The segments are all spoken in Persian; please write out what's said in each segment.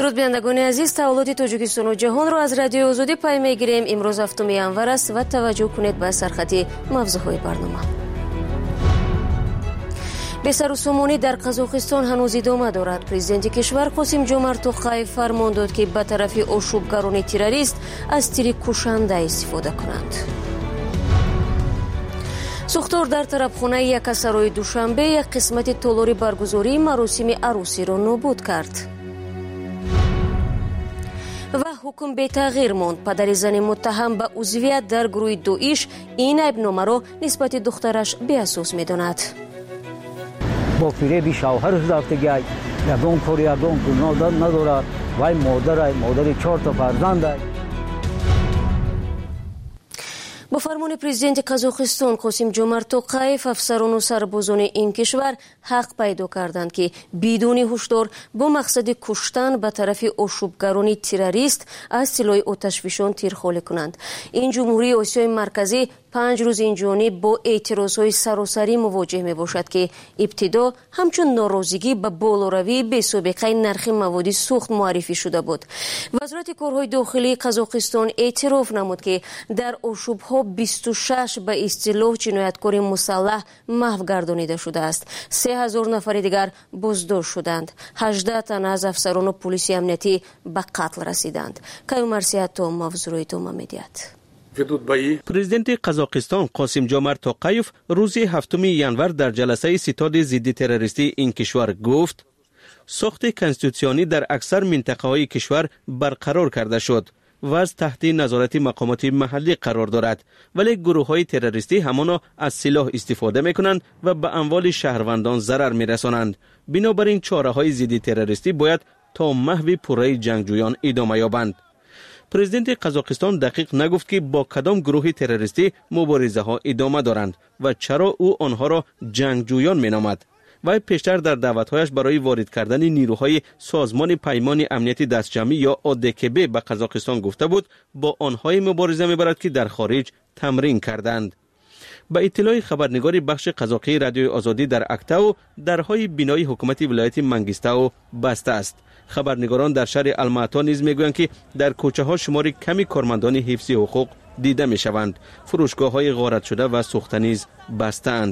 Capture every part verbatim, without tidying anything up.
درود بینندگان عزیز، تحولات تاجیکستان و جهان را از رادیو آزادی پی میگیریم. امروز هفتم ژانویه است و توجه کنید به سرخط موضوعهای برنامه. بسروسامانی در قزاقستان هنوز ادامه دارد. پرزیدنت کشور قاسم جمارت توقایف فرمان داد که به طرف آشوبگران تروریست از تیر کشنده استفاده کنند. سوختار در طرفخانه یک سرای دوشنبه یک قسمت تالاری برگزاری مراسم عروسی را نابود کرد. و حکم به تغییر ماند. پدر زن متهم به عضویت در گروه داعش این عیبنامه را نسبت دخترش بی‌اساس می‌داند. با فریب شوهرش رفته گشت، یگان کار یگان گناه ندارد. وای مادر مادر چهار تا فرزند است. با فرمان پرزیدنت قزاقستان قاسم جمارت توقایف افسران و سربازان این کشور حق پیدا کردند که بدون هشدار با مقصد کشتن به طرف آشوبگران تروریست از سلاح آتشفشان تیرخواره کنند. این جمهوری آسیای مرکزی پنج روز این جانب با اعتراضهای سراسری مواجه می باشد که ابتدا همچون ناراضگی به بالاروی به سابقه نرخ مواد سوخت معرفی شده بود. وزارت کارهای داخلی قزاقستان اعتراف نمود که در آشوبها بیست و شش به اصطلاح جنایتکار مسلح محو گردانیده شده است. سه هزار نفر دیگر بازداشت شدند. هجده تن از افسران و پلیس امنیتی به قتل رسیدند. کیومرسیت تو موضوع ادامه می‌دهد. پرزیدنت قزاقستان قاسم جمارت توقایف روز هفتم ژانویه در جلسه ستاد ضد تروریستی این کشور گفت ساخت کنستیتوسیونی در اکثر منطقه‌های کشور برقرار کرده شد و از تحت نظارت مقامات محلی قرار دارد، ولی گروه‌های تروریستی همانا از سلاح استفاده می‌کنند و به اموال شهروندان ضرر می‌رسانند. بنابراین چاره‌های ضد تروریستی باید تا محو پوره جنگجویان ادامه یابند. پرزیدنت قزاقستان دقیق نگفت که با کدام گروه تروریستی مبارزه ها ادامه دارند و چرا او آنها را جنگجویان می نامد. و پیشتر در دعوتهایش برای وارد کردن نیروهای سازمان پیمان امنیتی دستجمعی یا آدکبه به قزاقستان گفته بود با آنهای مبارزه میبرد که در خارج تمرین کردند. به اطلاع خبرنگار بخش قزاقی رادیو آزادی در اکتاو، درهای بینای حکومت ولایت منگیستاو بسته است. خبرنگاران در شهر الماتا نیز میگویند که در کوچه ها شمار کمی کارمندان حفظی حقوق دیده می شوند. فروشگاه های غارت شده و سوخته نیز بسته اند.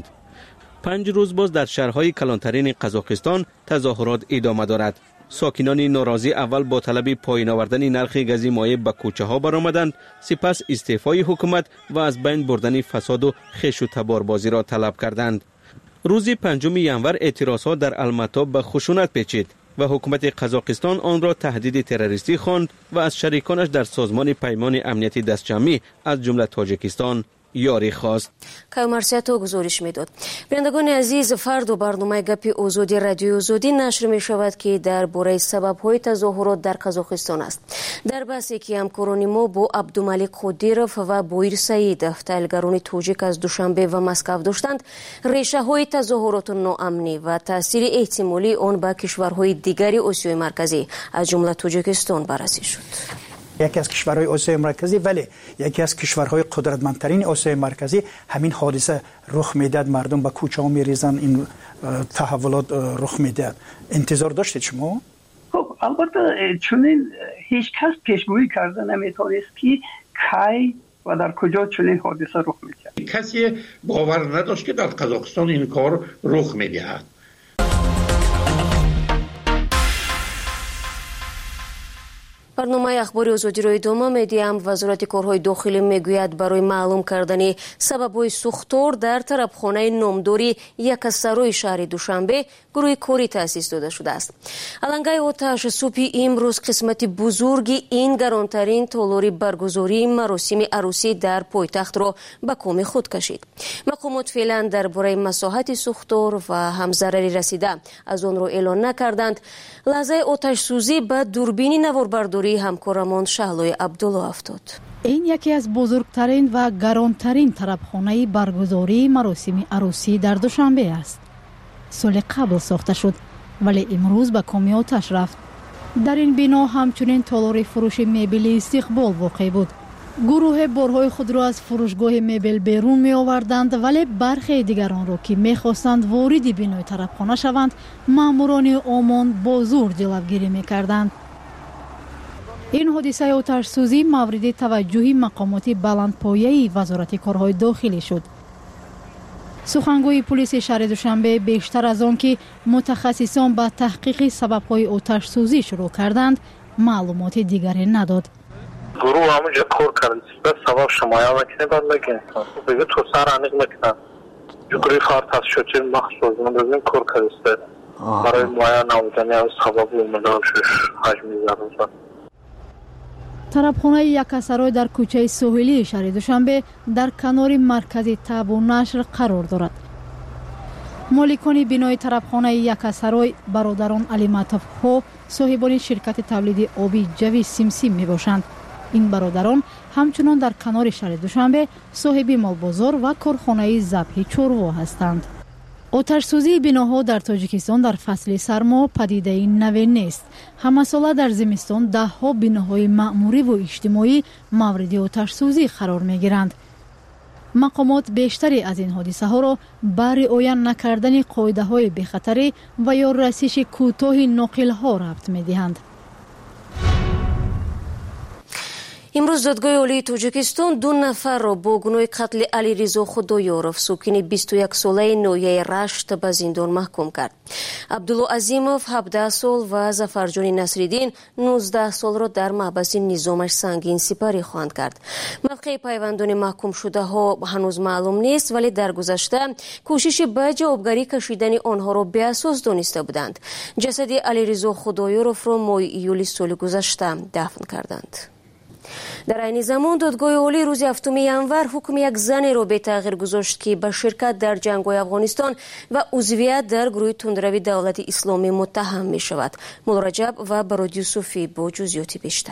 پنج روز باز در شهرهای کلانترین قزاقستان تظاهرات ادامه دارد. ساکنان ناراضی اول با طلب پایین آوردن نرخ گاز مایع به کوچه ها برآمدند، سپس استعفای حکومت و از بین بردن فساد و خش و تباربازی را طلب کردند. روز پنجم ژانویه اعتراضات در الماتا به خشونت پیچید و حکومت قزاقستان آن را تهدید تروریستی خواند و از شریکانش در سازمان پیمان امنیتی دستجمعی از جمله تاجیکستان یاری خواست. کیومرسیاتو گزارش میداد. بینندگان عزیز، فردا برنامه گپی آزادی رادیو آزادی نشر می شود که درباره سبب‌های تظاهرات در قزاقستان است. در بحثی که همکاران ما با عبدالملک قدیروف و بویر سعید تحلیلگران تاجیک از دوشنبه و مسکو داشتند، ریشه های تظاهرات ناامنی و تاثیر احتمالی آن به کشورهای دیگری آسیای مرکزی از جمله تاجیکستان بررسی شد. یکی از کشورهای آسیای مرکزی، ولی یکی از کشورهای قدرتمندترین آسیای مرکزی، همین حادثه رخ میداد، مردم به کوچه ها میریزن، این تحولات رخ میداد. انتظار داشتید شما؟ خب البته چنین هیچ کس پیشگویی کرده نمیتونست که کی و در کجا چنین حادثه رخ میده. کسی باور نداشت که در قزاقستان این کار رخ میدهد. برنامه اخباری آزادی را ادامه میدیم. وزارت کارهای داخلی میگوید برای معلوم کردن سبب‌های سوختار در طرفخانه نامداری یک سرای شهر دوشنبه گروه کاری تأسیس داده شده است. علنگای آتش صبح امروز قسمت بزرگی این گرانترین تالاری برگزاری مراسم عروسی در پایتخت را به کام خود کشید. مقامات فعلا درباره مساحت سوختار و هم ضرری رسیده از آن را اعلان نکردند. لحظه آتش سوزی به دوربین نواربرداری همکارمان شهلای عبدالله افتاد. این یکی از بزرگترین و گرانترین طرفخانه برگزاری مراسم عروسی در دوشنبه است. سال قبل ساخته شد ولی امروز به کام آتش رفت. در این بنا همچنین تالار فروش مبل استقبال واقع بود. گروه بارهای خود را از فروشگاه مبل بیرون می آوردند، ولی برخی دیگران را که می خواستند وارد بینای طرفخانه شوند، ماموران امان با زور جلوگیری می کردند. این حادثه آتش سوزی مورد توجه مقامات بلندپایه وزارت کارهای داخلی شد. سخنگوی پلیس شهر دوشنبه بیشتر از آن که متخصصان به تحقیق سبب‌های آتش سوزی شروع کردند معلومات دیگری نداد. گروه همونجا کار کرد به سبب شمایه وکینه باید بگیم بگه تو سر انیق مکنن جگری خارت از شوچه مخصوص من بزنیم کار کرده برای مایه نمودنی از سبب اومدان شش حجمی زرد. طربخانه یکسرای در کوچه ساحلی شهر دوشنبه در کنار مرکز طب و نشر قرار دارد. مالکان بینای طربخانه یکسرای برادران علی معطوف‌ها صاحبان شرکت تولید آبی جوی سیمسیم می باشند. این برادران همچنان در کنار شهر دوشنبه صاحب مالبازار و کارخانه ذبح چروا هستند. آتش سوزی بناها در تاجیکستان در فصل سرما پدیده نو نیست. همه ساله در زمستان ده ها بناهای معموری و اجتماعی مورد آتش سوزی قرار می گیرند. مقامات بیشتری از این حادثه ها را بر رعایت نکردن قاعده های بی‌خطری و یا رسش کوتاه ناقل ها ربط می دهند. امروز دادگاه عالی تاجیکستان دو نفر را با گناه قتل علیرضا خدایارов ساکن بیست و یک ساله ناحیه رشت به زندان محکوم کرد. عبدالله عظیمов هفده سال و ظفرجان نصرالدین نوزده سال را در محبس نظامش سنگین سپری خواهند کرد. موقع پیوندان محکوم شده ها هنوز معلوم نیست، ولی در گذشته کوشش به جوابگری کشیدن آنها را بی‌اساس دانسته بودند. جسد علیرضا خدایارov را ماه ایول سال گذشته دفن کردند. در این زمان دادگاه عالی روز هفتم ژانویه حکم یک زن را به تغییر گذاشت که به شرکت در جنگ‌های افغانستان و عضویت در گروه تندروی دولت اسلامی متهم می شود. مولا رجب و براد یوسفی با جزئیات بیشتر.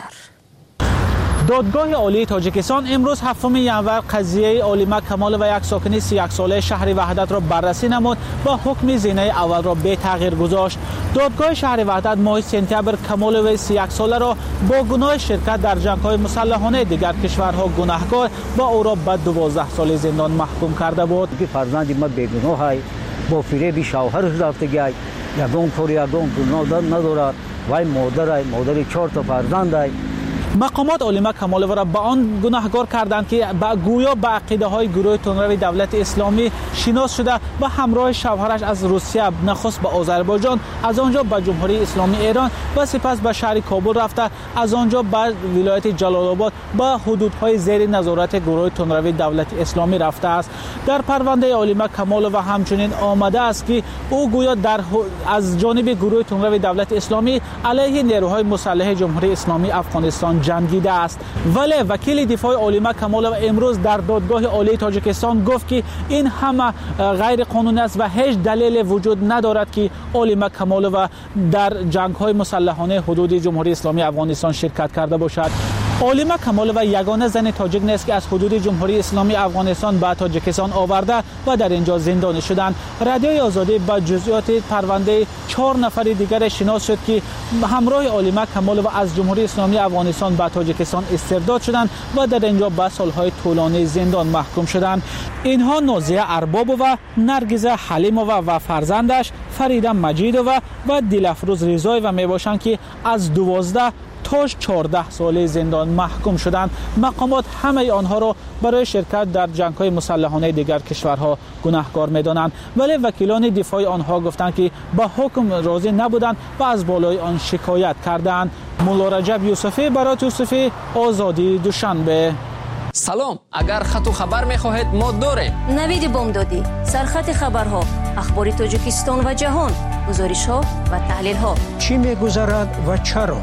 دادگاه عالی تاجیکستان امروز هفتم ژانویه قضیه عالمه کمال و یک ساکن سی و یک ساله شهر وحدت را بررسی نمود و حکم زینه اول را به تغییر گذاشت. دادگاه شهر وحدت ماه سپتامبر کمال و سی و یک ساله را با گناه شرکت در جنگ‌های مسلحانه دیگر کشورها گناهکار و او را به دوازده سال زندان محکوم کرده بود. که فرزند ما بیگناه است، با فریب شوهرش رفتگی، یگان کار یگان گناه ندارد، وای مادر است، مادر چهار تا فرزند است. مقامات عالمه کمالوی را به آن گناهکار کردند که با گویا به عقیده های گروه تندروی دولت اسلامی شناس شده و همراه شوهرش از روسیه نخست به آذربایجان، از آنجا به جمهوری اسلامی ایران و سپس به شهر کابل رفته، از آنجا به ولایت جلال آباد به حدودهای زیر نظارت گروه تندروی دولت اسلامی رفته است. در پرونده عالمه کمالوی همچنین آمده است که او گویا در از جانب گروه تندروی دولت اسلامی علیه نیروهای مسلح جمهوری اسلامی افغانستان جنگیده است. ولی وکیل دفاع عالمه کمالوی امروز در دادگاه عالی تاجیکستان گفت که این همه غیر قانونی است و هیچ دلیل وجود ندارد که عالمه کمالوی در جنگ‌های مسلحانه حدود جمهوری اسلامی افغانستان شرکت کرده باشد. عالمه کمالوی یگانه زن تاجیک نیست که از حدود جمهوری اسلامی افغانستان به تاجیکستان آورده و در اینجا زندانی شدند. رادیوی آزادی با جزئیات پرونده چهار نفر دیگر شناس شد که همراه عالمه کمالوی از جمهوری اسلامی افغانستان به تاجیکستان استرداد شدند و در اینجا به سالهای طولانی زندان محکوم شدند. اینها نازیه اربابووا، نرگس حلیمووا و فرزندش فریده مجیدووا و دلافروز رضایی می باشند که از دوازده تا چهارده ساله زندان محکوم شدند. مقامات همه آنها را برای شرکت در جنگ‌های مسلحانه دیگر کشورها گناهکار می‌دانند، ولی وکیلان دفاع آنها گفتند که با حکم راضی نبودند و از بالای آن شکایت کردند. مولا رجب یوسفی، برات یوسفی، آزادی دوشنبه. سلام، اگر خط و خبر می‌خواهید ما داریم. نوید بامدادی، سرخط خبرها، اخبار تاجیکستان و جهان، گزارش‌ها و تحلیل‌ها. چی می‌گذرد و چرا؟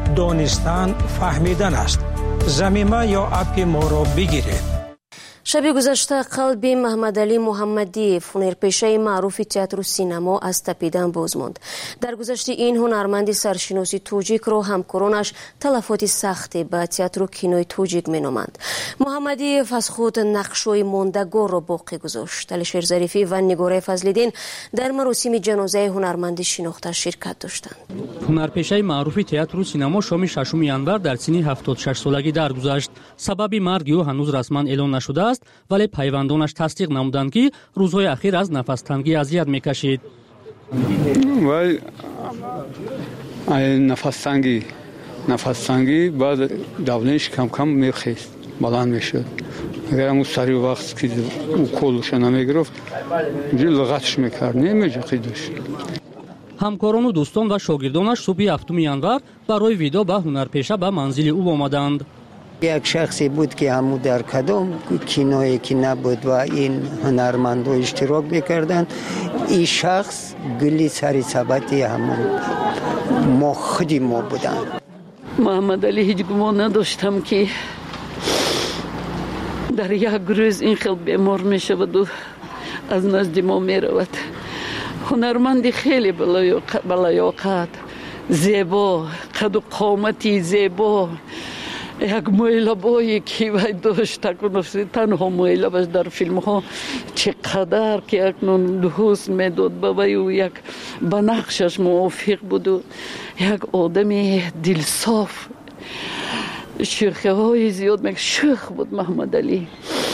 دانستن فهمیدن است. زمینه یا اپ ما را بگیرید. شب گذشته قلب محمد علی محمدی، هنرپیشه معروف تئاتر و سینما، از تپیدن باز ماند. در گذشته این هنرمند سرشناسی توجیک را همکارانش تلفات سختی به تئاتر و کینوی توجیک مینامند. محمدی از خود نقش‌های ماندگار را باقی گذاشت. علیشیر ظریفی و نگاره فضل‌الدین در مراسم جنازه هنرمند شناخته شرکت داشتند. هنرپیشه معروف تئاتر و سینما شام ششم ژانویه در سن هفتاد و شش سالگی درگذشت. سبب مرگ او هنوز رسما اعلام نشده است، ولی پیوندانش تصدیق نمودند که روزهای اخیر از نفس تنگی اذیت میکشید. وای نفس تنگی نفس تنگی بعد دولنش کم کم میخیست بلند میشد. اگر همون سری وقت که او کلش نمیگرفت اینجوری لغتش میکرد نمیجقیدش. ҳамкорон و دوستان و شاگردانش صبح هفتم январ برای ویدا به هنرپیشه به منزل او آمدند. یک شخصی بود که همو در کدام کینویی که نبود و این هنرمندو اشتراک میکردند. این شخص گلی سری ثبتی همون ما خودی ما بودند. محمد علی هیچ گمان نداشتم که در یک روز این خیلی بیمار می شود و از نزد ما می رود. هنرمندی خیلی بلایاقت، زیبا، قد و قامتی زیبا، یک مایلبایی که وی داشت تنها مایلبش در فیلم ها چقدر که اکنون حسن می داد به وی و یک بنقشش موافق بود و یک آدم دلصاف، شوخی های زیاد میگه. شوخ بود محمد علی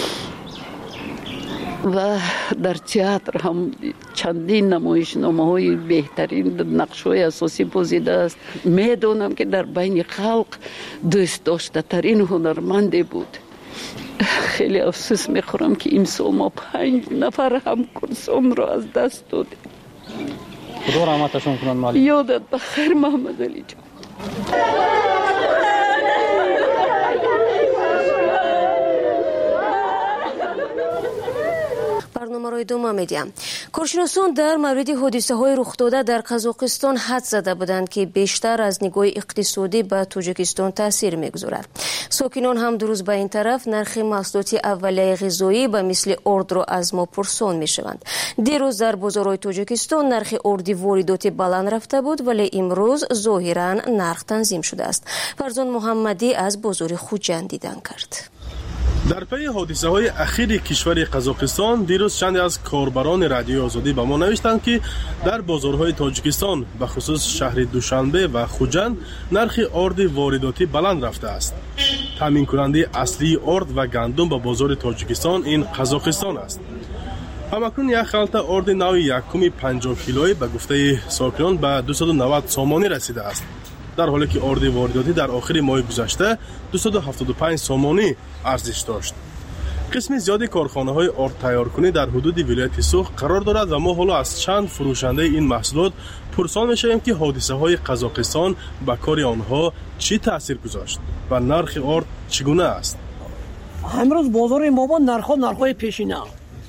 و در تئاتر هم چندین نمایشنامه های بهترین نقش های اساسی پوزیده است. میدونم که در بین خلق دوست داشته ترین هنرمندی بود. خیلی افسوس میخورم که امسال ما پنج نفر همکاران را از دست دادیم. خدا رحمتشون کنه. مالی یادت بخیر محمد علی جان. برنامه ادامه میدیم. کارشناسان در مورد حادثه های رخ داده در قزاقستان حد زده بودند که بیشتر از نگاه اقتصادی به تاجیکستان تاثیر میگذارد. ساکنان هم دو روز به این طرف نرخ محصولات اولیه غذایی به مثل ارد را از ما پرسان میشوند. دیروز در بازارهای تاجیکستان نرخ اردی وارداتی بلند رفته بود، ولی امروز ظاهرا نرخ تنظیم شده است. فرزان محمدی از بازار خوجند دیدن کرد. در پی حادثه های اخیر کشور قزاقستان دیروز چند از کاربران رادیو آزادی به ما نوشتند که در بازارهای تاجیکستان به خصوص شهر دوشنبه و خوجند نرخ ارد وارداتی بلند رفته است. تامین کننده اصلی ارد و گندم به بازار تاجیکستان این قزاقستان است. همکنون یک خلطه ارد نوع یکم پنجاه کیلویی به گفته ساکنان به دویست و نود سامانی رسیده است، در حالی که ارد وارداتی در آخر ماه گذشته دویست و هفتاد و پنج سامانی ارزش داشت. قسم زیادی کارخانه های ارد تیارکنی در حدود ولایت سوخ قرار دارد و ما حالا از چند فروشنده این محصولات پرسان می‌شویم که حادثه های قزاقستان به کار آنها چی تاثیر گذاشت و نرخ ارد چگونه است. امروز بازار ما با نرخ نرخ‌های پیشینه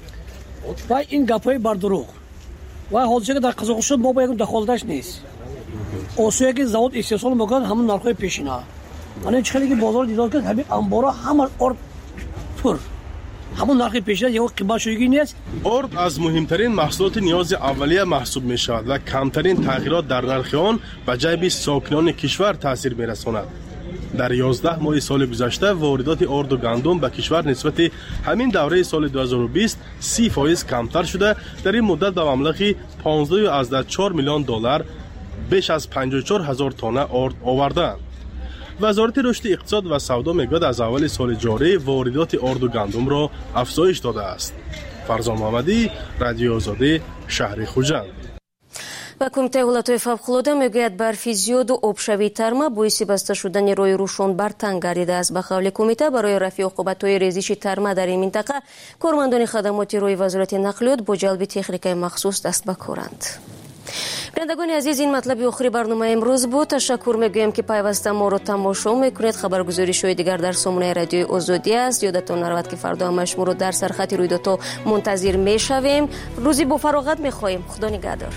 و این گپ‌های بردروغ و حادثه که در قزاقستان ما با یک دخالتش نیست. اوسوی که زود استحصال میکنن همون نرخ‌های پیشینه. من چخیلی که بازار دیدار کرد همین انبارا همه ارد پر همون نرخ پیشینه یک قیمت شویگی نیست. ارد از مهمترین محصولات نیاز اولیه محسوب می شود و کمترین تغییرات در نرخ آن به جیب ساکنان کشور تاثیر می رساند. در یازده ماه سال گذشته واردات ارد و گندم به کشور نسبت همین دوره سال دو هزار و بیست سی فایز کمتر شده. در این مدت به مبلغ پانزده و چهار میلیون دلار بیش از پنجاه و چهار هزار تانه ارد آوردند. وزارت رشد اقتصاد و سودا میگوید از اول سال جاری واردات ارد و گندم را افزایش داده است. فرزان محمدی، رادیو آزادی، شهر خوجند. و کمیته حالتهای فوق‌العاده میگوید برفی زیاد و آبشوی ترما باعث بسته شدن روی روشن بر تنگ گردیده است. به قول کمیته برای رفع عقوبت‌های ریزش ترما در این منطقه کارمندان خدمات روی وزارت نقلیات با جلب تکنیک‌های مخصوص دست به کارند. بینندگان عزیز، این مطلب آخری برنامه امروز بود. تشکر میگویم که پیوسته ما رو تماشا میکنید. خبرگزاری شوی دیگر در سامانه رادیوی آزادی است. یادتون نرود که فردا هم شما رو در سرخط رویدادها منتظر میشویم. روزی با فراغت میخواهیم. خدا نگهدار.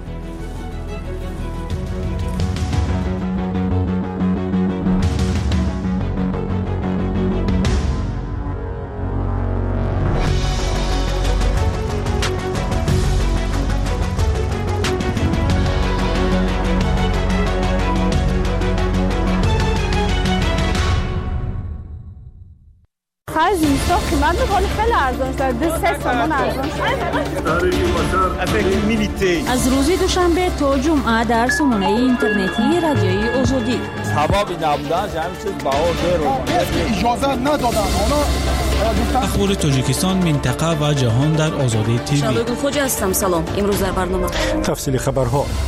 خرج نیستا قیمت بخوری خیلی ارزان شد. دو سه سامان ارزان شد. از روز دوشنبه تا جمعه در سامانه اینترنتی رادیوی آزادی. سبب نبودن جمع چیز بهار بیرون اجازه ندادن. اخبار تاجیکستان، منطقه و جهان در آزادی تیوی. شادو خوجا هستم. سلام. امروز در برنامه تفصیل خبرها. به همین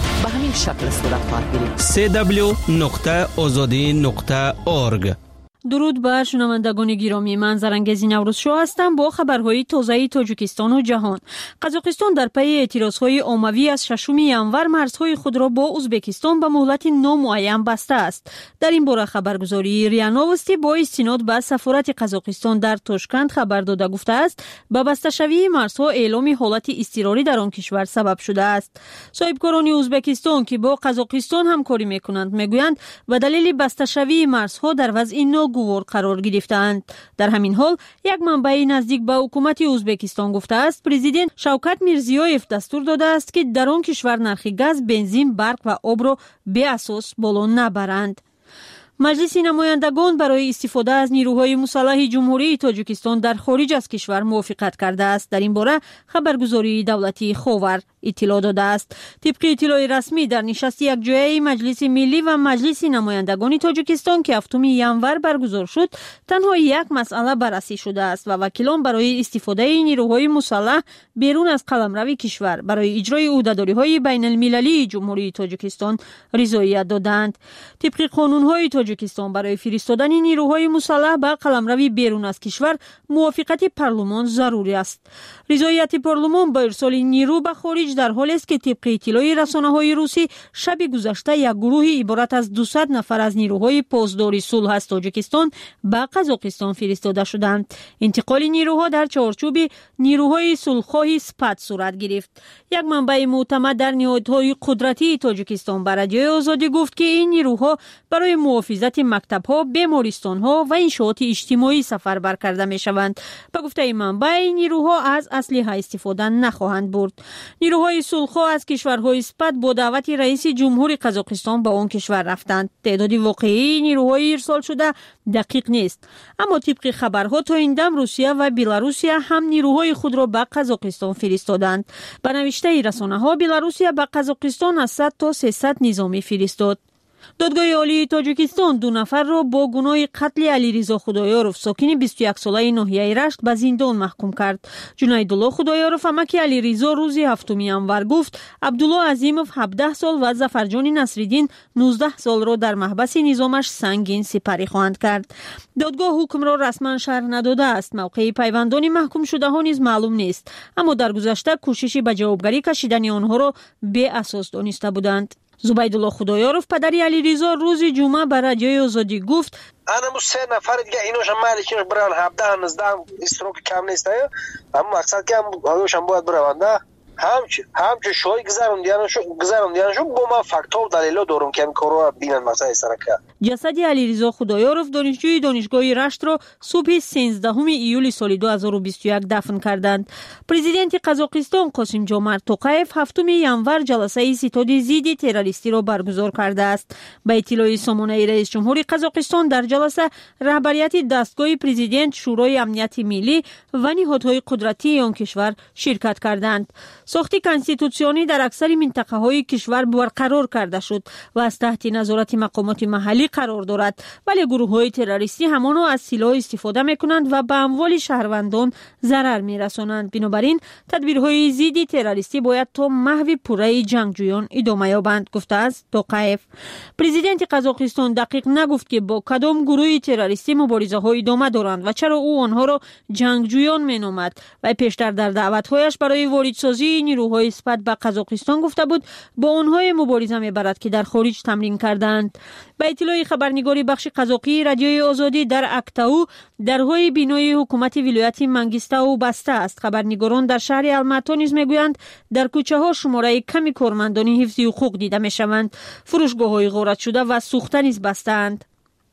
این شکل صورت خواهد گرفت. سی دبلیو نقطه آزادی نقطه اورگ. درود بر شنوندگان گرامی، من زرنگزی نوروز شو هستم با خبرهای تازه تاجیکستان و جهان. قزاقستان در پی اعتراضهای عمومی از ششم ینور مرزهای خود را با ازبکستان به مهلت نامعین بسته است. در این باره خبرگزاری ریا نوستی با استناد به سفارت قزاقستان در تاشکند خبر داده گفته است به بسته شوی مرزها اعلام حالت اضطراری در آن کشور سبب شده است. صاحبکاران ازبکستان که با قزاقستان همکاری میکنند میگویند به دلیل بسته شوی مرزها در وضع گوار قرار گرفتند. در همین حال یک منبع نزدیک به حکومت ازبکستان گفته است پرزیدنت شوکت میرزیویف دستور داده است که در آن کشور نرخ گاز، بنزین، برق و آب را بی اساس بالا نبرند. مجلس نمایندگان برای استفاده از نیروهای مسلح جمهوری تاجیکستان در خارج از کشور موافقت کرده است. در این باره خبرگزاری دولتی خاور اطلاع داده است. طبق اطلاع رسمی در نشست یکجایی مجلس ملی و مجلس نمایندگان تاجیکستان که هفتم ینور برگزار شد تنها یک مسئله بررسی شده است و وکیلان برای استفاده نیروهای مسلح بیرون از قلمرو کشور برای اجرای عهده‌داری‌های بین المللی جمهوری تاجیکستان رضایت دادند. طبق قانون‌های تاجیکستان برای فرستادن نیروهای مسلح به قلمرو بیرون از کشور موافقت پارلمان ضروری است. رضایت پارلمان با ارسال نیرو به خارج در حالی است که طبق اطلاع رسانه‌های روسی شب گذشته یک گروه عبارت از دویست نفر از نیروهای پاسداری صلح از تاجیکستان به قزاقستان فرستاده شدند. انتقال نیروها در چارچوب نیروهای صلح‌خواه سپت صورت گرفت. یک منبع معتمد در نهادهای قدرتی تاجیکستان به رادیوی آزادی گفت که این نیروها برای محافظت مکتب‌ها، بیمارستان‌ها و انشاءات اجتماعی سفربر کرده می‌شوند. به گفته این منبع این نیروها از اسلحه استفاده نخواهند برد. نیروهای صلح‌خواه از کشورهای سپت با دعوت رئیس جمهور قزاقستان به آن کشور رفتند. تعداد واقعی نیروهای ارسال شده دقیق نیست، اما طبق خبرها تا این دم روسیه و بلاروسیه هم نیروهای خود را به قزاقستان فرستادند. به نوشته رسانه‌ها بلاروسیه به قزاقستان از صد تا سیصد نظامی فرستاد. دادگاه عالی تاجیکستان دو نفر را با گناه قتل علیرضا خدایارов ساکن بیست و یک ساله ناحیه رشت به زندان محکوم کرد. جنیدالله خدایارov امک علیرضا روز هفتم ینور گفت عبدالله عظیمov هفده سال و ظفرجان نصرالدین نوزده سال را در محبس نظامش سنگین سپری خواهند کرد. دادگاه حکم را رسما شرح نداده است. موقع پیوندان محکوم شده ها نیز معلوم نیست، اما در گذشته کوشش به جوابگری کشیدن آنها را بی اساس دانسته بودند. زبیدالله خدایارov پدری علیرضا روز جمعه به رادیوی آزادی گفت انا سه نفر دیگه اینوش مالکش برن هفده نوزده استروک کم نیست، اما مقصد که هم باید برونده همچه همچه شوی گذروندیان شو گذروندیان شو با ما فاکتور دلیل دارم که این کارو بینن مسائل سرکه. جسد علیرضا خدایارov دانشجوی دانشگاه رشت را صبح سیزدهم ایول سال دو هزار و بیست و یک دفن کردند. پرزیدنت قزاقستان قاسم جومرت توقایف هفتم ینور جلسه ستاد ضد تروریستی را برگزار کرده است. به اطلاع سامانه رئیس جمهور قزاقستان در جلسه رهبریت دستگاه پرزیدنت، شورای امنیت ملی و نهادهای قدرتی آن کشور شرکت کردند. ساخت کنستیتوسیونی در اکثر منطقه های کشور برقرار کرده شد و از تحت نظارت مقامات محلی قرار دارد، ولی گروه های تروریستی همانو از سلاح استفاده می کنند و به اموال شهروندان ضرر می رسانند. بنابراین تدبیرهای ضد تروریستی باید تا محو پوره جنگجویان ادامه یابند، گفته است توقایف. پرزیدنت قزاقستان دقیق نگفت که با کدام گروه تروریستی مبارزه ها ادامه دارند و چرا او آنها را جنگجویان می نامد و پیشتر در دعوت‌هایش برای واردسازی نیروهای سپت به قزاقستان گفته بود با آنها مبارزه می‌برد که در خارج تمرین کردند. به اطلاع خبرنگاری بخش قزاقی رادیوی آزادی در اکتاو درهای بینای حکومت ولایت منگیستاو بسته است. خبرنگاران در شهر الماتا نیز میگویند در کوچه ها شماره کمی کارمندان حفظ حقوق دیده میشوند. فروشگاه های غارت شده و سوخته نیز بستند.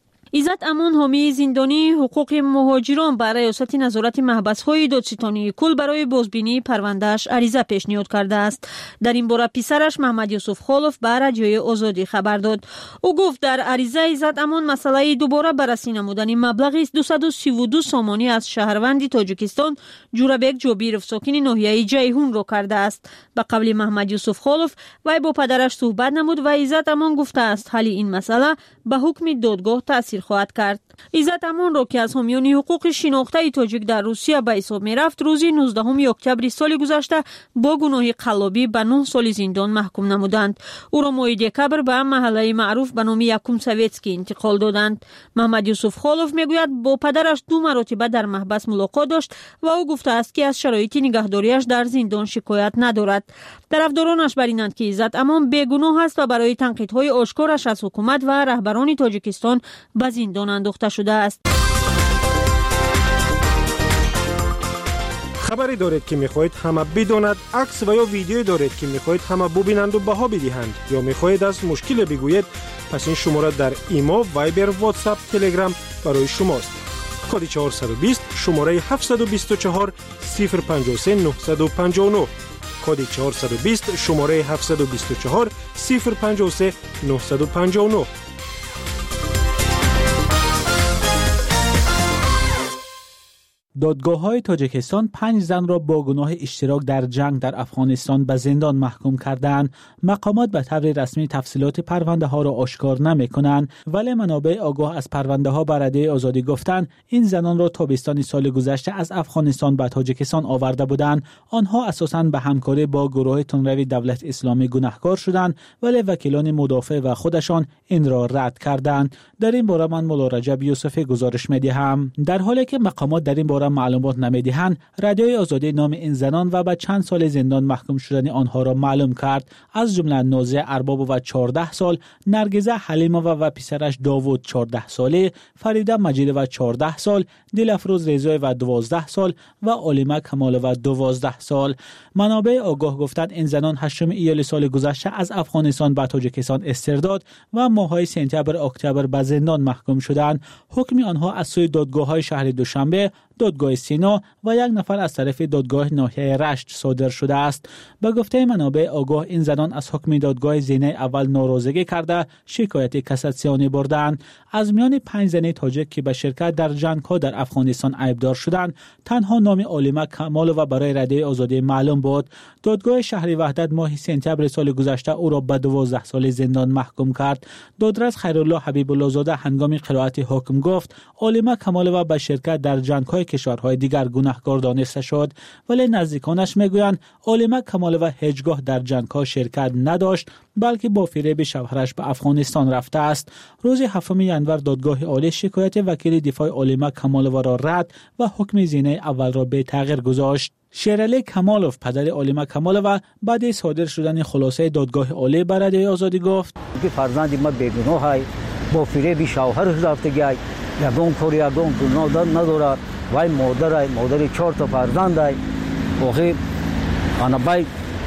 عزت امان حامی زندانی حقوق مهاجران برای ریاست نظارت محبس‌های دادستانی کل برای بازبینی پروندهش عریضه پیشنهاد کرده است. در این باره پسرش محمد یوسف خالف به رادیوی آزادی خبر داد. او گفت در عریضه عزت امان مسئله دوباره بررسی نمودن مبلغ دویست و سی و دو سامانی از شهروند تاجیکستان جورابک جوبیرف ساکن ناحیه جیهون را کرده است. به قول محمد یوسف خالف وی با پدرش صحبت نمود و عزت امان گفته است حل این مسئله به حکم دادگاه تأثیر خواهد کرد. عزت امان را که از حامیان حقوق شناخته تاجیک در روسیه به حساب می‌رفت، روز نوزدهم اکتبر سال گذشته با گناه قلابی به نه سال زندان محکوم نمودند. او را ماه دکبر به محله معروف به نام یکم سویتسکی انتقال دادند. محمد یوسف خالوف میگوید با پدرش دو مرتبه در محبس ملاقات داشت و او گفته است که از شرایط نگهداریش در زندان شکایت ندارد. طرفدارانش بر اینند که عزت امان بیگناه است و برای تنقیدهای آشکارش از حکومت و رهبران تاجیکستان به زندان انداخته شده است. خبری دارید که میخواهید همه بداند، عکس و یا ویدیویی دارید که میخواهید همه ببینند و بها بدهند، یا میخواهید از مشکل بگویید، پس این شماره در ایما، وایبر، واتساپ، تلگرام برای شماست. کد چهارصد و بیست شماره هفتصد و بیست و چهار صفر پنجاه و سه نهصد و پنجاه و نه. کد چهارصد و بیست شماره هفتصد و بیست و چهار صفر پنجاه و سه نهصد و پنجاه و نه. دادگاه‌های تاجیکستان پنج زن را با گناه اشتراک در جنگ در افغانستان به زندان محکوم کردند. مقامات به طور رسمی تفصیلات پرونده ها را آشکار نمی کنند، ولی منابع آگاه از پرونده ها به رادیوی آزادی گفتند این زنان را تابستان سال گذشته از افغانستان به تاجیکستان آورده بودند. آنها اساساً به همکاری با گروه تندروی دولت اسلامی گناهکار شدند، ولی وکیلان مدافع و خودشان این را رد کردند. در این باره من مولا رجب یوسفی گزارش می‌دهم. در حالی که مقامات در این باره معلومات نمی‌دهند، رادیوی آزادی نام این زنان و به چند سال زندان محکوم شدن آنها را معلوم کرد. از جمله نازیه ارباب و چهارده سال، نرگزه حلیمووا و پسرش داوود چهارده ساله، فریده مجید و چهارده سال، دلافروز رضایی و دوازده سال و علیمه کمالووا دوازده سال. منابع آگاه گفتند این زنان هشتم ایول سال گذشته از افغانستان به تاجیکستان استرداد و ماه‌های سپتامبر اکتبر به زندان محکوم شدند. حکم آنها از سوی دادگاه‌های شهر دوشنبه، دادگاه سینا و یک نفر از طرف دادگاه ناحیه رشت صادر شده است. به گفته منابع آگاه این زنان از حکم دادگاه زینه اول ناراضگی کرده شکایت کاساسیونی بردند. از میان پنج زن تاجیک که به شرکت در جنگ‌ها در افغانستان عیبدار شدند، تنها نام علیمه کمالووا برای رادیوی آزادی معلوم بود. دادگاه شهر وحدت ماه سپتامبر سال گذشته او را به دوازده سال زندان محکوم کرد. دادرس خیرالله حبیب الله زاده هنگام قرائت حکم گفت علیمه کمالووا به شرکت در جنگ‌های کشورهای دیگر گناهکار دانسته شد، ولی نزدیکانش میگویند علیمه کمالووا هیچگاه در جنگ‌ها شرکت نداشت، بلکه با فریب شوهرش به افغانستان رفته است. روز هفتم ژانویه دادگاه عالی شکایت وکیل دفاع علیمه کمالووا را رد و حکم زینه اول را به تغییر گذاشت. شیرعلی کمالوف پدر علیمه کمالووا بعد صادر شدن خلاصه دادگاه عالی بر رادیوی آزادی گفت که فرزند ما بیگناه است، با فریب شوهرش رفته گشت، یگان کار یگان گناه ندارد. وای مادر مادر چهار تا فرزند است. آخه آن بای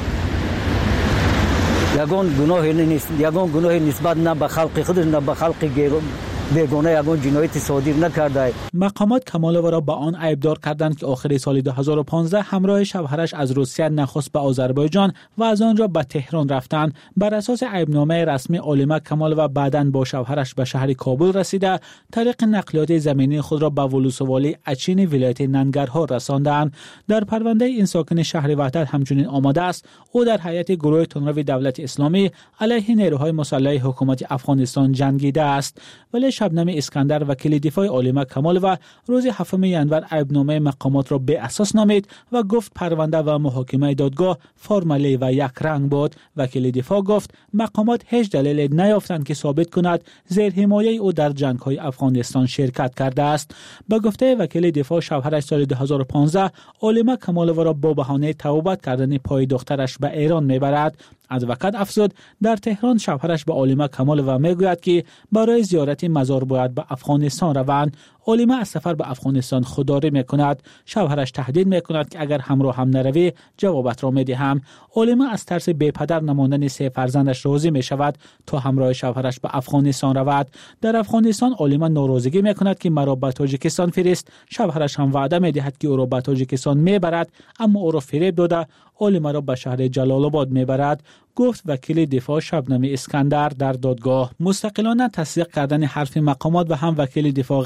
یگان گناه نیست، یگان گناه نسبت نه به خلق خودش نه به خلق بیگانه یگان جنایت صادر نکرده. مقامات کمالووا را به آن عیبدار کردند که آخر سال دو هزار و پانزده همراه شوهرش از روسیه نخست به آذربایجان و از آنجا به تهران رفتند. بر اساس عیبنامه رسمی علیمه کمالووا بعداً با شوهرش به شهر کابل رسیده، طریق نقلیات زمینی خود را به ولسوالی اچین ولایت ننگرهار رساندند. در پرونده این ساکن شهر وحدت همچنین آمده است او در هیئت گروه تندروی دولت اسلامی علیه نیروهای مسلح حکومت افغانستان جنگیده است. ولی شبنم اسکندر وکیل دفاع علیمه کمالووا روز هفتم ژانویه عیبنامه مقامات را به اساس نامید و گفت پرونده و محاکمه دادگاه فرمالی و یک رنگ بود. وکیل دفاع گفت مقامات هیچ دلیل نیافتند که ثابت کند زیر حمایه او در جنگ‌های افغانستان شرکت کرده است. به گفته وکیل دفاع شوهرش سال دو هزار و پانزده علیمه کمالووا را با بهانه توبت کردن پای دخترش به ایران میبرد. ادوکات افزود در تهران شوهرش به علیمه کمالووا میگوید که برای زیارت مزار باید به افغانستان روند. علیمه از سفر به افغانستان خودداری میکند. شوهرش تهدید میکند که اگر همراه هم نروی جوابت را میدهم. علیمه از ترس بی پدر نماندن سه فرزندش راضی میشود تا همراه شوهرش به افغانستان رود. در افغانستان علیمه ناراضگی میکند که مرا به تاجیکستان فرست. شوهرش هم وعده میدهد که او را به تاجیکستان میبرد، اما او را فریب داده علیمه را به شهر جلال آباد میبرد، گفت وکیل دفاع شبنم اسکندر در دادگاه. مستقلانه تصدیق کردن حرف مقامات و هم وکیل دفاع غیر امکان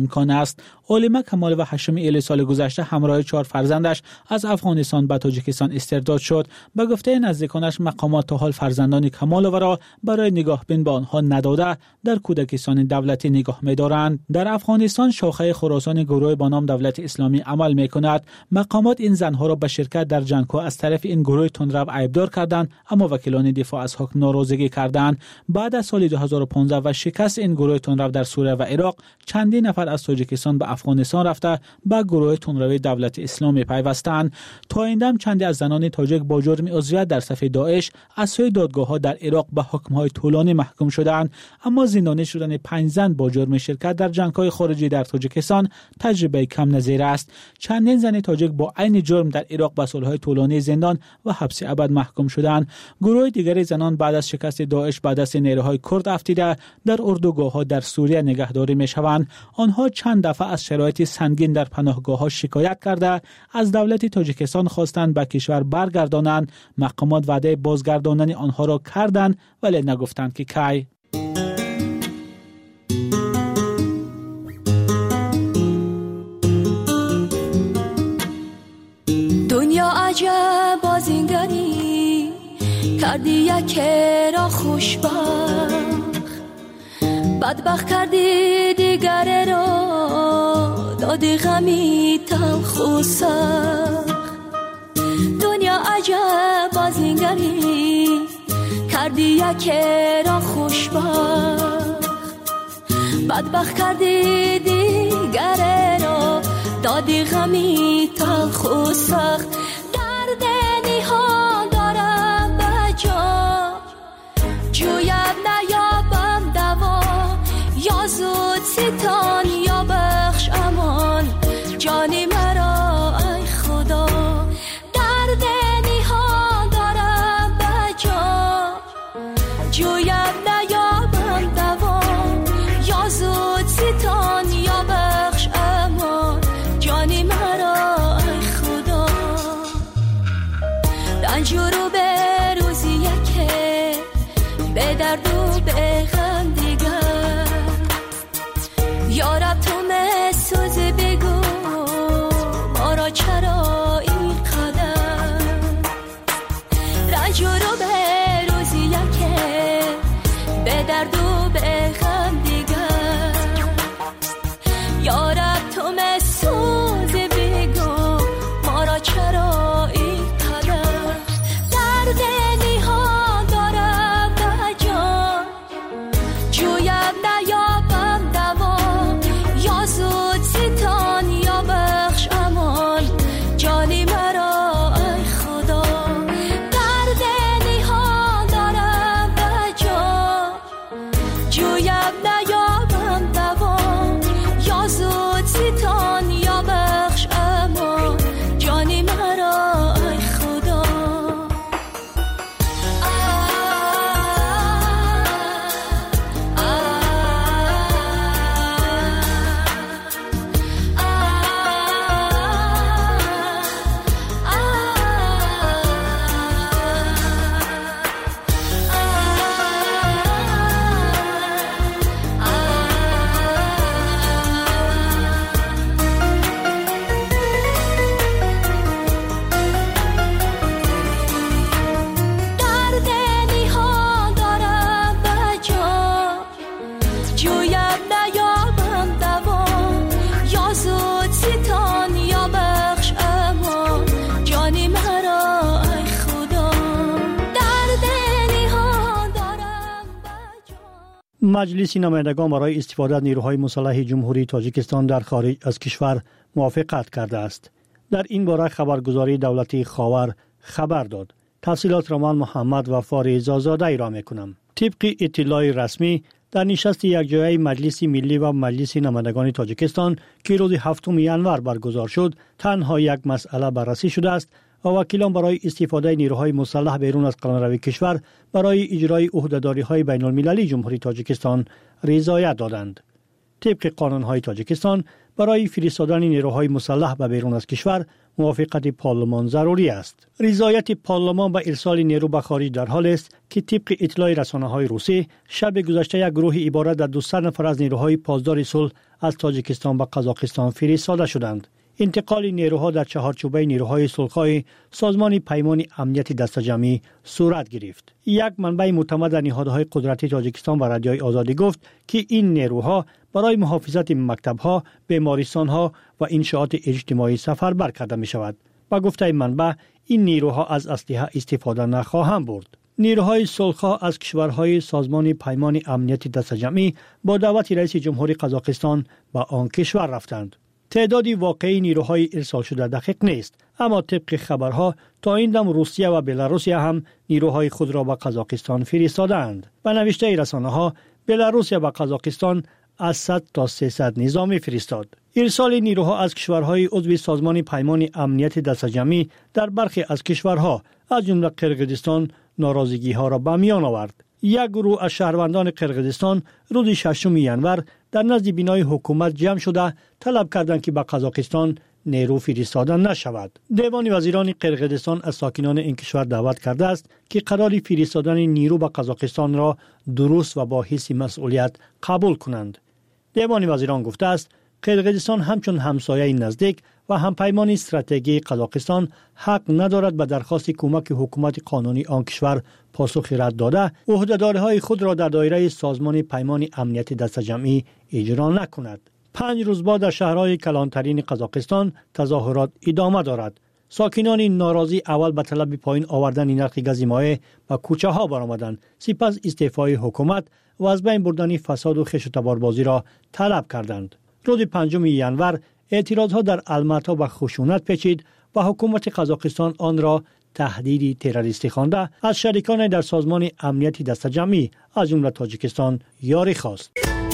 امکان است. عالمه کمال و هاشمی ایل سال گذشته همراه چهار فرزندش از افغانستان به تاجیکستان استرداد شد. به گفته نزدیکانش مقامات تا حال فرزندان کمال را برای نگاهبین به آنها نداده در کودکستان دولتی نگاه می‌دارند. در افغانستان شاخه خراسان گروه با نام دولت اسلامی عمل می‌کند. مقامات این زنها را به شرکت در جنگ‌ها از طرف این گروه تندرو عیبدار کردند، اما وکیلان دفاع از حکم ناراضگی کردند. بعد از سال دو هزار و پانزده و شکست این گروه تندرو در سوریه و عراق، چندین نفر از تاجیکستان به افغانستان رفته به گروه تندروی دولت اسلامی پیوستند. تا این دم چندی از زنان تاجیک با جرم عضویت در صف داعش از سوی دادگاه‌ها در عراق به حکم‌های طولانی محکوم شدند، اما زندانی شدن پنج زن با جرم شرکت در جنگ‌های خارجی در تاجیکستان تجربه کم نظیر است. چندین زن تاجیک با عین جرم در عراق به سال‌های طولانی زندان و حبس ابد محکوم شدند. گروه دیگری زنان بعد از شکست داعش به دست نیروهای کرد افتیده در اردوگاه‌ها در سوریه نگهداری می‌شوند. آنها چند دفعه از شرایط سنگین در پناهگاه‌ها شکایت کرده از دولت تاجیکستان خواستند به کشور برگردانند. مقامات وعده بازگرداندن آنها را کردند ولی نگفتند که کی. دنیا عجب بازینگری کردی یکی را خوشبخت، بدبخت کردی دیگر را دادی غمی تلخ و سخت. دنیا عجب بازینگری کردی یکی را خوشبخت، بدبخت کردی دیگر را دادی غمی تلخ و سخت. درد نیها دارم به جا جویم نیابم دوا، یا زود ستان یا بخش امان جانی مرا ای خدا. درد نیها دارم به جا جویم نیابم دوا، یا زود ستان یا بخش امان جانی مرا ای خدا. رنجور و به روزی یکه به درد و به غم دیگر، یارب تو مسوز بگو ما را چرا این قدر. رنجور و به روزی یکه به درد و به غم دیگر، یارب تو مسوز بگو ما را چرا این قدر. درد نیها دارم به جان جویم نیابم دوا، یا زود ستان یا بخش امان جانی مرا ای خدا. درد نیها دارم به جان جویم نیابم دوا، یا زود ستان یا بخش امان جانی مرا ای خدا. مجلس نمایندگان برای استفاده از نیروهای مسلح جمهوری تاجیکستان در خارج از کشور موافقت کرده است. در این باره خبرگزاری دولتی خاور خبر داد. تفصیلات را من محمد و فاریز آزاده را میکنم. طبق اطلاع رسمی در نشست یکجایی مجلس ملی و مجلس نمایندگان تاجیکستان که روز هفتم ژانویه برگزار شد، تنها یک مسئله بررسی شده است و وکیلان برای استفاده نیروهای مسلح بیرون از قلمرو کشور برای اجرای عهده‌داری‌های بین‌المللی جمهوری تاجیکستان رضایت دادند. طبق قانون‌های تاجیکستان برای فرستادن نیروهای مسلح به بیرون از کشور موافقت پارلمان ضروری است. رضایت پارلمان به ارسال نیرو به خارج در حال است که طبق اطلاع رسانه‌های روسی شب گذشته یک گروه عبارت از دویست نفر از نیروهای پاسدار صلح از تاجیکستان به قزاقستان فرستاده شدند. انتقال نیروها در چهارچوبه نیروهای صلح‌خواه سازمان پیمان امنیت دسته‌جمعی صورت گرفت. یک منبع معتمد در نهادهای قدرتی تاجیکستان و رادیوی آزادی گفت که این نیروها برای محافظت مکتب‌ها، بیمارستان‌ها و انشاءات اجتماعی سفربر کرده می‌شود. با گفته منبع این نیروها از اسلحه استفاده نخواهند برد. نیروهای صلح‌خواه از کشورهای سازمان پیمان امنیت دسته‌جمعی با دعوت رئیس جمهوری قزاقستان به آن کشور رفتند. تعداد واقعی نیروهای ارسال شده دقیق نیست، اما طبق خبرها تا این دم روسیه و بلاروسیه هم نیروهای خود را به قزاقستان فرستادند. به نوشته رسانه‌ها بلاروسیه به قزاقستان از صد تا سیصد نظامی فرستاد. ارسال نیروها از کشورهای عضو سازمان پیمان امنیت دسته‌جمعی در برخی از کشورها از جمله قرقیزستان ناراضگی‌ها را به میان آورد. یک گروه از شهروندان قرقیزستان روز ششم ژانویه در نزد بینای حکومت جمع شده طلب کردند که به قزاقستان نیرو فرستاده نشود. دیوان وزیران قرقیزستان از ساکنان این کشور دعوت کرده است که قرار فرستادن نیرو به قزاقستان را درست و با حس مسئولیت قبول کنند. دیوان وزیران گفته است قرقیزستان همچون همسایه نزدیک و همپیمان استراتژیک قزاقستان حق ندارد به درخواست کمک حکومت قانونی آن کشور پاسخ رد داده عهده‌داری‌های خود را در دایره سازمان پیمان امنیت دسته‌جمعی اجرا نکند. پنج روز بعد در شهرهای کلانترین قزاقستان تظاهرات ادامه دارد. ساکنان ناراضی اول به طلب پایین آوردن نرخ گاز مایع به کوچه ها برآمدند، سپس استعفای حکومت و از بین بردن فساد و خش و تباربازی را طلب کردند. روز پنجم ژانویه اعتراضها در الماتا به خشونت پیچید و حکومت قزاقستان آن را تهدیدی تروریستی خوانده از شریکان در سازمان امنیت دسته‌جمعی از جمله تاجیکستان یاری خواست.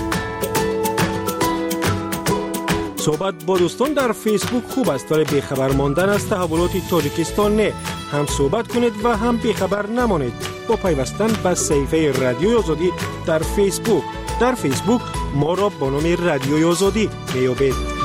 صحبت با دوستان در فیسبوک خوب است، ولی بیخبر ماندن از تحولات تاجیکستان نه. هم صحبت کنید و هم بیخبر نمانید با پیوستن به صفحه رادیوی آزادی در فیسبوک. در فیسبوک ما را با نام رادیوی آزادی بیابید.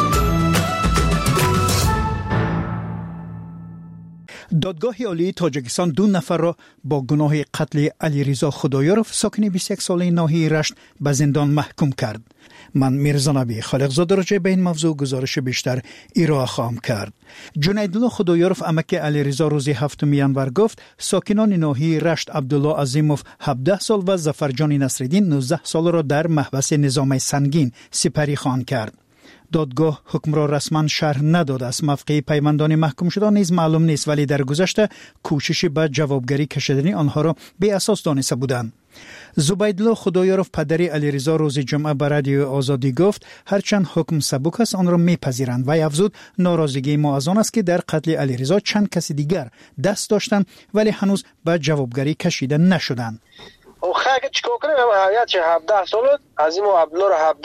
دادگاه عالی تاجیکستان دو نفر را با گناه قتل علیرضا خدایارف ساکن بیست و یک ساله ناحیه رشت به زندان محکوم کرد. من میرزا نبی خالقزاده راجع به این موضوع گزارش بیشتر ارائه خواهم کرد. جنیدالله خدایارف عمک علیرضا روز هفتم ژانویه گفت ساکنان ناحیه رشت عبدالله عظیموف هفده سال و ظفرجان نصرالدین نوزده سال را در محبس نظام سنگین سپری خوان کرد. دادگاه حکم را رسما شرح نداد. از موقع پیوندان محکوم شده نیز معلوم نیست، ولی در گذشته کوشش به جوابگری کشیدن آنها را بی اساس دانسته بودند. زبیدالله خدایارف پدری علیرضا روز جمعه به رادیو آزادی گفت هرچند حکم سبک است آن را میپذیرند و افزود ناراضگی ما از آن است که در قتل علیرضا چند کس دیگر دست داشتند ولی هنوز به جوابگری کشیده نشدند. او خاک چیکار کنیم همیت چه هفده سال عظیم و عبدالله هفده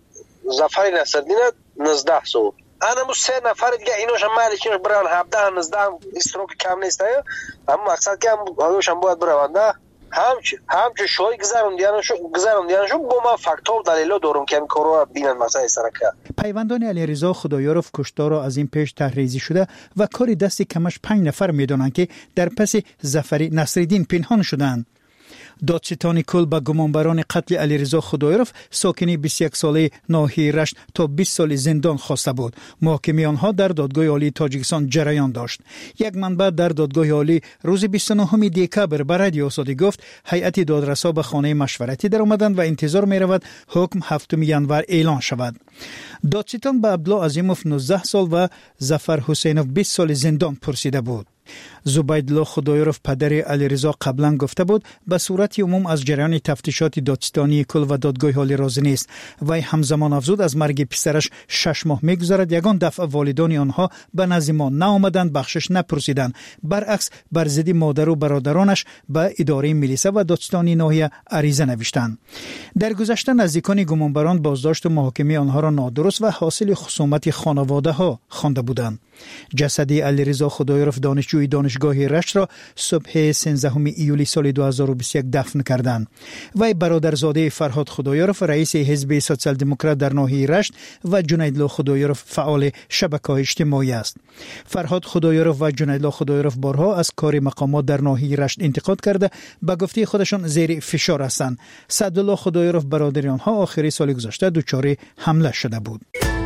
ظفر نصرالدین نوزده سال انا مو سه نفر دیگه اینوش هم مالشینش برن هفده نوزده استروک کم نیست اما مقصد که هایوش هم باید برونده همچه همچه شوی گذارم دیانشو گذارم دیانشو با من فاکتور دلیل دارم که این کارو را بینن مسئله سرکه. پیوندان علیرضا خدایارف کشتار را از این پیش تحریزی شده و کاری دست کمش پنج نفر میدونن که در پس ظفر نصرالدین پنهان شدند. دادستان کل به گمانبران قتل علیرضا خدایارف ساکن بیست و یک ساله ناحیه رشت تا بیست سال زندان خواسته بود. محاکمه آنها در دادگاه عالی تاجیکستان جریان داشت. یک منبع در دادگاه عالی روز بیست و نه دکبر به رادیو آزادی گفت هیئت دادرسا به خانه مشورتی در آمدند و انتظار می رود حکم هفتم ژانویه اعلان شود. دادستان به عبدالله عظیموف نوزده سال و ظفر حسینوف بیست سال زندان پرسیده بود. زبیدالله خدایارف پدر علیرضا قبلا گفته بود به صورت عموم از جریان تفتیشات دادستانی کل و دادگاه عالی راضی نیست. وی همزمان افزود از مرگ پسرش شش ماه میگذرد یگان دفعه والدان آنها به نزد ما نآمدند بخشش نپرسیدند، برعکس بر ضد مادر و برادرانش به اداره ملیسه و دادستانی ناحیه عریضه نوشتند. در گذشته نزدیکان گمانبران بازداشت و محاکمه آنها را نادرست و حاصل خصومت خانواده ها خوانده بودند. جسد علیرضا خدایارف دانشجو دانشجوی دانشگاه رشت را صبح سیزدهم ایولی سال دو هزار و بیست و یک دفن کردند. وی برادرزاده فرهاد خدایارف رئیس حزب سوسیال دموکرات در ناحیه رشت و جنیدالله خدایارف فعال شبکه‌های اجتماعی است. فرهاد خدایارف و جنیدالله خدایارف بارها از کار مقامات در ناحیه رشت انتقاد کرده به گفته خودشان زیر فشار هستند. سعدالله خدایارف برادر آنها آخر سال گذشته دچار حمله شده بود.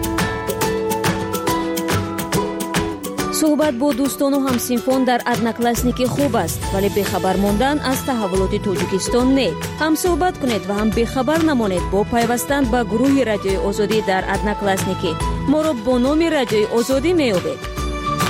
صحبت با دوستان و همسینفان در ادناکلاسنیکی خوب است، ولی بخبر ماندن از تحولات تاجیکستان نه. هم صحبت کنید و هم بخبر نمانید با پیوستن به گروه رادیوی آزادی در ادناکلاسنیکی. ما را با نام رادیوی آزادی می‌یابید.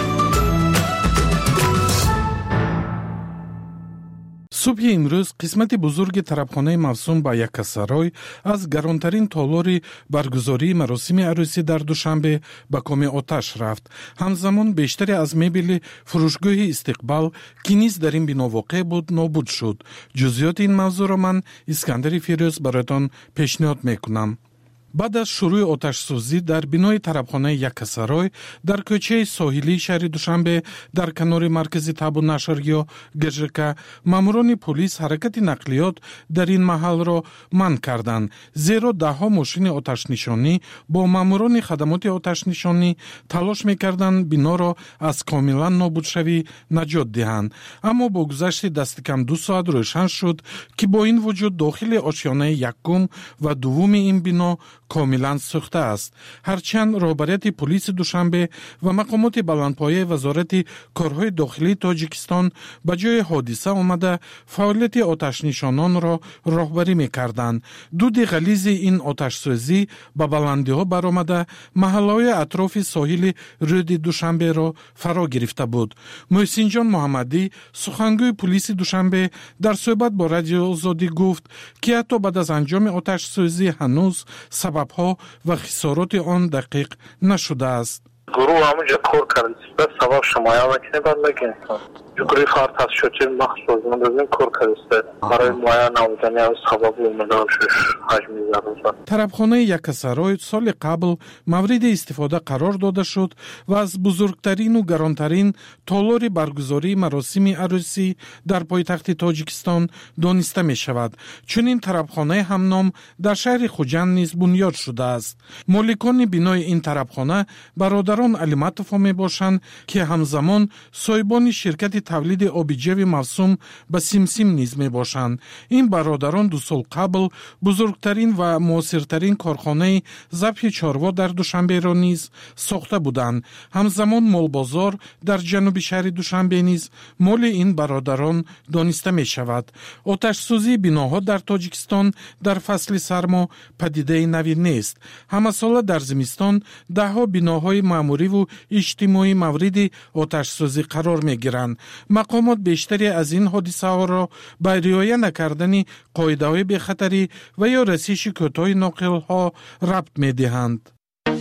صبح امروز قسمت بزرگ طربخانه موسوم به یکسرای از گرانترین تالار برگزاری مراسم عروسی در دوشنبه به کام آتش رفت. همزمان بیشتری از مبل فروشگاه استقبال که نیز در این بنا واقع بود نابود شد. جزئیات این موضوع را من اسکندر فیروز برایتان پیشنهاد میکنم. بعد از شروع آتش سوزی در بنای طربخانه یکسرای در کوچه ساحلی شهر دوشنبه در کنار مرکز تب و نشر یا گژرکه ماموران پلیس حرکت نقلیات در این محل را منع کردند، زیرا ده ها ماشین آتش نشانی با ماموران خدمات آتش نشانی تلاش می‌کردند بنا را از کاملا نابود شوی نجات دهند. اما با گذشت دست کم دو ساعت روشن شد که با این وجود داخل آشیانه یکم و دوم این بنا کاملا سوخته است. هرچند رهبریت پلیس دوشنبه و مقامات بلندپایه وزارت کارهای داخلی تاجیکستان به جای حادثه آمده فعالیت آتش نشانان را راهبری می‌کردند. دود غلیظ این آتش سوزی به بلندی‌ها برآمده محله‌های اطراف ساحل رود دوشنبه را فرا گرفته بود. محسن جان محمدی سخنگوی پلیس دوشنبه در صحبت با رادیو آزادی گفت که حتی بعد از انجام آتش سوزی هنوز سبب‌ها و خسارات آن دقیق نشده است. گروه همونجا کار کرد بس سبب شمایه وکینه بند بگیم جگری خواهر تشکیل مخصوص من بزنیم کار کرده برای مایه نمودنی از سبب مدارشش حجمی ضرورت. طربخانه یکسرای سال قبل مورد استفاده قرار داده شد و از بزرگترین و گرانترین تالار برگزاری مراسم عروسی در پایتخت تاجیکستان دانسته می شود. چون این طربخانه همنام در شهر خوجند نیز بنیاد شده است. مالکان بنای این طربخانه برادران علیمتوف می باشند که همزمان صاحبان شرکت تولید آبجو موسوم به سیمسیم نیز می باشند. این برادران دو سال قبل بزرگترین و موثرترین کارخانه ذبح چاروا در دوشنبه را نیز ساخته بودند. همزمان مال بازار در جنوب شهر دوشنبه نیز مال این برادران دانسته می شود. آتش سوزی بناها در تاجیکستان در فصل سرما پدیده نوی نیست. همه ساله در زمستان ده ها بناهای معمولی و اجتماعی مورد آتش سوزی قرار می گیرند. مقامات بیشتری از این حادثه ها را به رعایت نکردن قاعده های بی‌خطری و یا رسیدگی کوتاه ناقل ها ربط می دهند.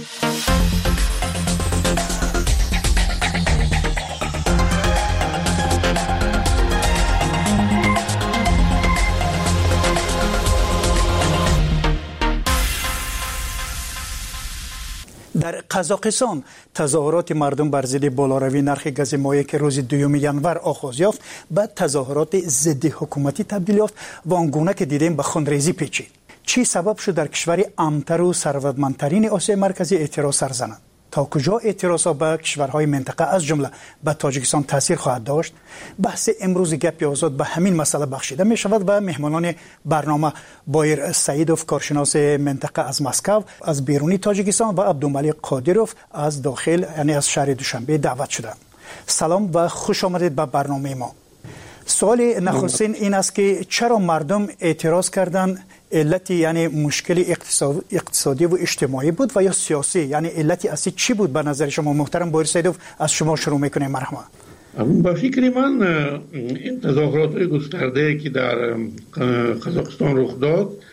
در قزاقستان تظاهرات مردم بر ضد بالاروی نرخ گاز مایع که روز دوم ینور آغاز یافت به تظاهرات ضد حکومتی تبدیل یافت و آنگونه که دیدیم به خونریزی پیچید. چی سبب شد در کشور امن‌تر و ثروتمندترین آسیای مرکزی اعتراض سر زنند؟ تا کجا اعتراضها به کشورهای منطقه از جمله به تاجیکستان تاثیر خواهد داشت؟ بحث امروز گپ آزاد به همین مسئله بخشیده می شود و مهمانان برنامه بایر سعیدوف کارشناس منطقه از مسکو از بیرونی تاجیکستان و عبدالملک قادروف از داخل یعنی از شهر دوشنبه دعوت شدند. سلام و خوش آمدید به برنامه ما. سوال نخستین این است که چرا مردم اعتراض کردند؟ علتی یعنی مشکل اقتصادی و اجتماعی بود و یا سیاسی؟ یعنی علتی اصلی چی بود به نظر شما؟ محترم بایر سعیدوف از شما شروع میکنیم. مرحبا. با فکر من این تظاهرات گسترده که در قزاقستان رخ داد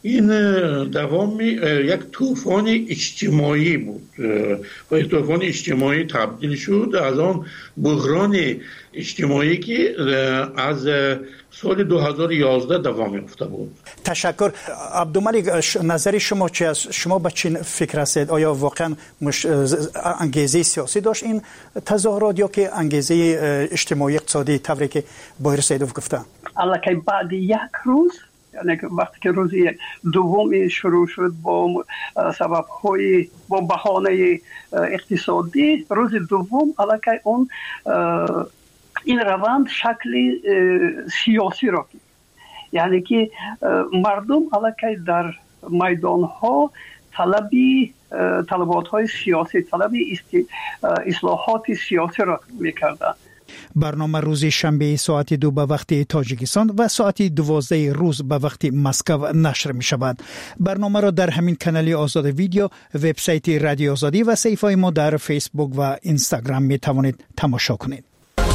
این دوام یک طوفان اجتماعی بود و این طوفان اجتماعی تبدیل شد از آن بحران اجتماعی که از سال دو هزار و یازده دوام یافته بود. تشکر. عبدالملک، نظر شما چی است؟ شما به چی فکر هستید؟ آیا واقعا مش... انگیزه سیاسی داشت این تظاهرات یا که انگیزه اجتماعی اقتصادی طوری که بایر سیدوف گفته؟ الکی بعد یک روز، یعنی وقتی که روز دوم شروع شد با سبب های با بهانه اقتصادی، روز دوم الکی اون این روند شکل سیاسی را گرفت. یعنی که مردم الکی در میدان ها طلبی طلبات های سیاسی، طلبی اصلاحات سیاسی را میکردند. برنامه روز شنبه ساعت دو به وقت تاجیکستان و ساعت دوازده روز به وقت مسکو نشر می شود. برنامه را در همین کانال آزاد ویدیو، وبسایت رادیو آزادی و صفحه ما در فیسبوک و اینستاگرام می توانید تماشا کنید.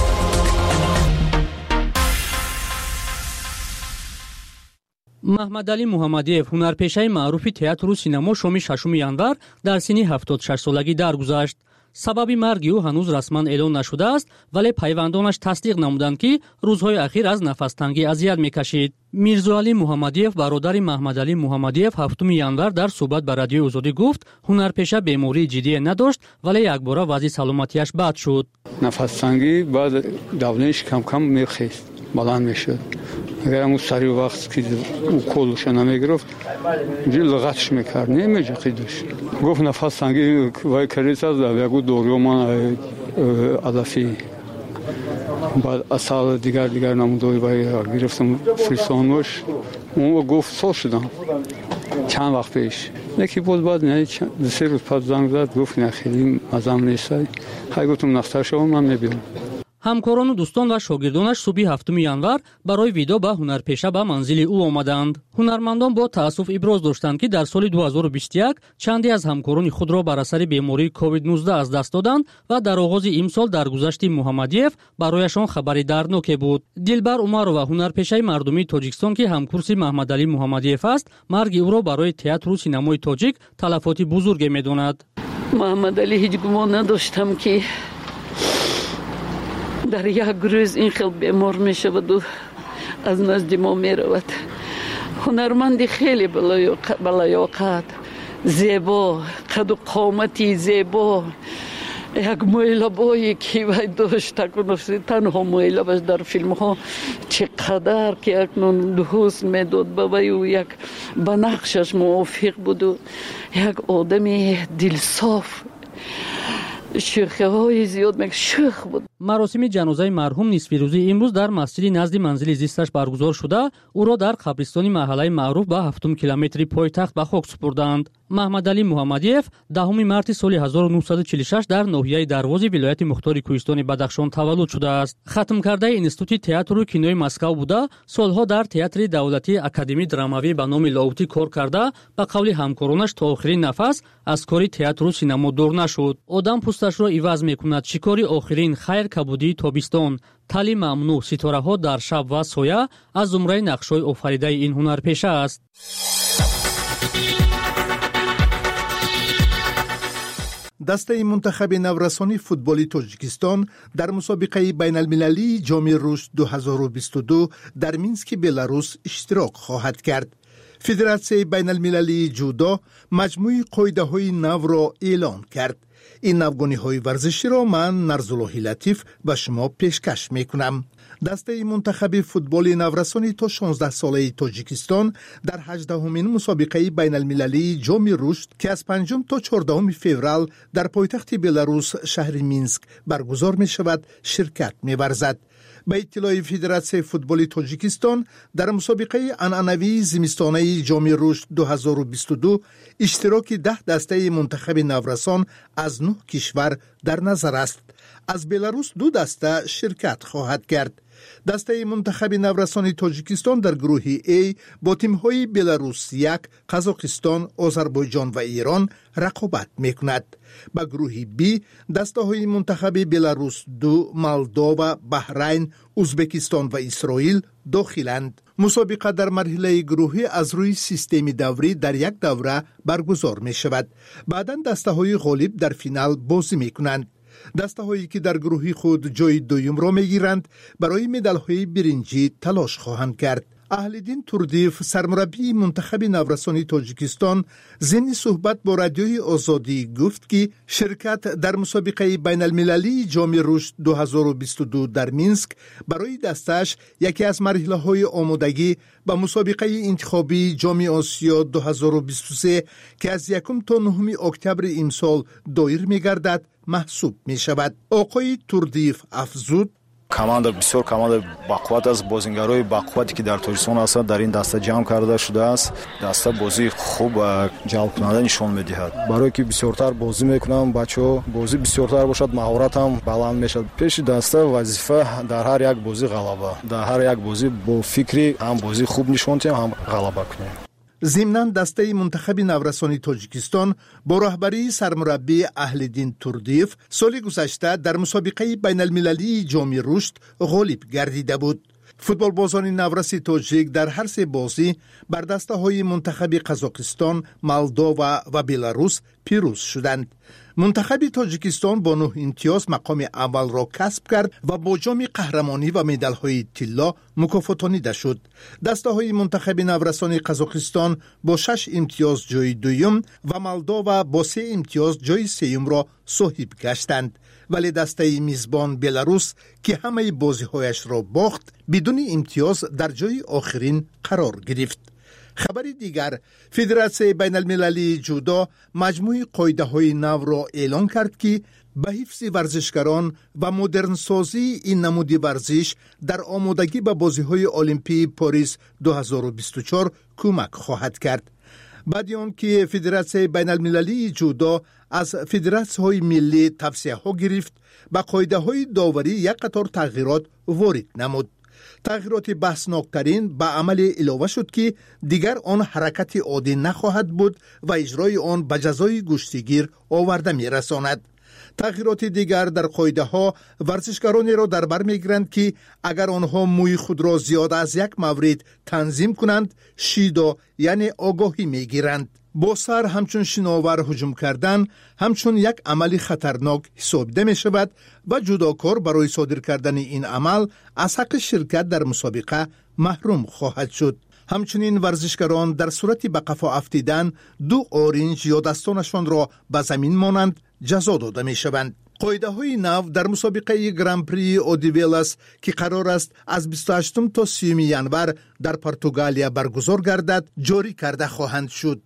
محمد علی محمدیف، هنرپیشه معروف تئاتر و سینما، شام ششم январ در سن هفتاد و شش سالگی درگذشت. سبب مرگ او هنوز رسما اعلام نشده است، ولی پیوندانش تصدیق نمودند که روزهای اخیر از نفس‌تنگی اذیت می‌کشید. میرزا علی محمدیف، برادر محمد علی محمدیف، هفتم январ در صحبت با رادیو آزادی گفت هنرپیشه بیماری جدی نداشت، ولی یک بار وضع سلامتیش بد شد. نفس‌تنگی بعد دولنش کم کم می‌خیست، بلند می‌شد. اگر همون سری وقت که او کلش نمیگرفت جی لغتش میکرد، نمیجه قیدش. گفت نفس تنگی وای کریس از یکو دوریو من علفی بعد اصال دیگر دیگر نمودوی وای گرفتم فریسانوش. اون گفت سال شدم چند وقت پیش یکی بود، بعد نه سه روز پس زنگ زد گفت نه خیلی مزم نیستی. های گفتم نختر شما من میبینم. همکاران و دوستان و شاگردانش صبح هفتم январ برای ویدیو با هنرپیشه به منزل او آمدند. هنرمندان با تأسف ابراز داشتند که در سال دو هزار و بیست و یک چندی از همکاران خود را بر اثر بیماری کووید نوزده از دست دادند و در آغاز امسال درگذشت محمدیف برایشان خبری دردناک بود. دلبر عمر و هنرپیشه مردمی تاجیکستان که همکورس محمد علی محمدیف است، مرگ او را برای تئاتر و سینمای تاجیک تلفات بزرگ می‌داند. محمد علی هیچ گمان نداشتم که در یک روز این خیلی بیمار می شود و از نزد ما می رود. هنرمندی خیلی بلایاقت، زیبا، قد و قامتی زیبا، یک مایلبایی که وی داشت تنها مایلبش در فیلم ها چقدر که اکنون حسن می داد به وی و یک بنقشش موافق بود و یک آدم دلصاف، شوخی های زیاد میگه شوخ بود. مراسم جنازه مرحوم نصفی روزی امروز در مسجد نزد منزل زیستش برگزار شده. او را در قبرستان محله معروف به هفتم کیلومتری پایتخت به خاک سپردند. محمد علی محمدیف دهم مارس سال هزار و نهصد و چهل و شش در ناحیه درواز ولایت مختار کوهستان بدخشان تولد شده است. ختم کرده اینستیتوت تئاتر و کینوی مسکو بوده. سالها در تئاتر دولتی اکادمی دراماوی به نام لاوتی کار کرده. به قول همکارانش تا آخرین نفس از کار تئاتر و سینما دور نشد. آدم پوستش را عوض میکند. شکاری آخرین خیر کبودی تابستان، تلی ممنوع، ستاره ها در شب و سایه از زمره نقش‌های آفریده این هنرپیشه است. دسته منتخب نورسانی فوتبالی تاجیکستان در مسابقه بین المللی جام رشد دو هزار و بیست و دو در مینسک بلاروس اشتراک خواهد کرد. فدراسیون بین المللی جودو مجموعه قاعده های نو را اعلان کرد. این نوگانی های ورزشی را من نرزالله لطیف به شما پیشکش می کنم. دسته منتخب فوتبال نورسانی تا شانزده ساله تاجیکستان در هجدهمین مسابقه بین المللی جام رشد که از پنجم تا چهاردهم فوریه در پایتخت بلاروس شهر مینسک برگزار می شود شرکت می ورزد. به اطلاع فدراسیون فوتبال تاجیکستان در مسابقه عنعنوی زمستانه جام رشد دو هزار و بیست و دو اشتراک ده دسته منتخب نورسان از نه کشور در نظر است. از بلاروس دو دسته شرکت خواهد کرد. دسته منتخب نورسان تاجیکستان در گروه A با تیم‌های بلاروس یک، قزاقستان، آذربایجان و ایران رقابت می‌کند. با گروه B دسته‌های منتخب بلاروس دو، مولداوا، بحرین، ازبکستان و اسرائیل داخلند. مسابقه در مرحله گروهی از روی سیستم دوری در یک دوره برگزار می شود. بعداً دسته های غالب در فینال بازی می کنند. دسته هایی که در گروهی خود جای دوم را می گیرند برای مدال های برنجی تلاش خواهند کرد. اهل‌دین توردیف سرمربی منتخب نورسانی تاجیکستان ضمن صحبت با رادیوی آزادی گفت که شرکت در مسابقه بین المللی جام رشد دو هزار و بیست و دو در مینسک برای دستش یکی از مرحله های آمادگی به مسابقه انتخابی جام آسیا دو هزار و بیست و سه که از یکم تا نهم اکتبر امسال دایر می گردد محسوب می شود. آقای توردیف افزود: команда бисёр команда бақувват аст, бозингарои бақуввате ки дар тоҷикистон ҳастанд дар ин даста ҷамъ карда шудааст. даста бозии хуб ва ҷалбкунанда нишон медиҳад. барое ки бисёртар бозӣ мекунанд бачаҳо, бозӣ бисёртар бошад, маҳоратам баланд мешавад. пеши даста вазифа дар ҳар як бозӣ ғалаба, дар ҳар як бозӣ бо фикри ҳам бозӣ хуб нишон диҳем, ҳам ғалаба кунем. ضمناً دسته منتخب نورسانی تاجیکستان با رهبری سرمربی اهل‌دین توردیف سال گذشته در مسابقه بین المللی جام رشد غالب گردیده بود. فوتبال بازان نورسی تاجیک در هر سه بازی بر دسته های منتخب قزاقستان، مولداوا و بلاروس پیروز شدند. منتخب تاجیکستان با نه امتیاز مقام اول را کسب کرد و با جام قهرمانی و مدال های طلا مکافاتانیده شد. دسته های منتخب نورسانی قزاقستان با شش امتیاز جای دوم و مولداوا با سه امتیاز جای سوم را صاحب گشتند. ولی دسته میزبان بلاروس که همه بازی هایش را باخت بدون امتیاز در جای آخرین قرار گرفت. خبری دیگر، فدراسیون بین المللی جودو مجموعه قاعده های نو را اعلان کرد که به حفظ ورزشکاران و مدرن سازی این نمود ورزش در آمادگی به بازی های المپی پاریس دو هزار و بیست و چهار کمک خواهد کرد. بعد آن که فدراسیون بین المللی جودو از فدراسیون های ملی توصیه ها گرفت، به قاعده های داوری یک قطار تغییرات وارد نمود. تغییرات بحثناکترین به عمل علاوه شد که دیگر آن حرکت عادی نخواهد بود و اجرای آن به جزای گشتگیر آورده می رساند. تغییرات دیگر در قاعده ها ورزشکارانی را در بر می گیرند که اگر آنها موی خود را زیاد از یک مورد تنظیم کنند، شیدا یعنی آگاهی می گیرند. با سر همچون شناور هجوم کردن همچون یک عمل خطرناک حسابیده می شود و جداکار برای صادر کردن این عمل از حق شرکت در مسابقه محروم خواهد شد. همچنین ورزشکاران در صورت به قفا افتیدن دو آرنج یا دستانشان را به زمین مانند جزا داده می شوند. قاعده های نو در مسابقه گران پری اودیویلاس که قرار است از بیست و هشتم تا سیوم ژانویه در پرتغالیا برگزار گردد جاری کرده خواهند شد.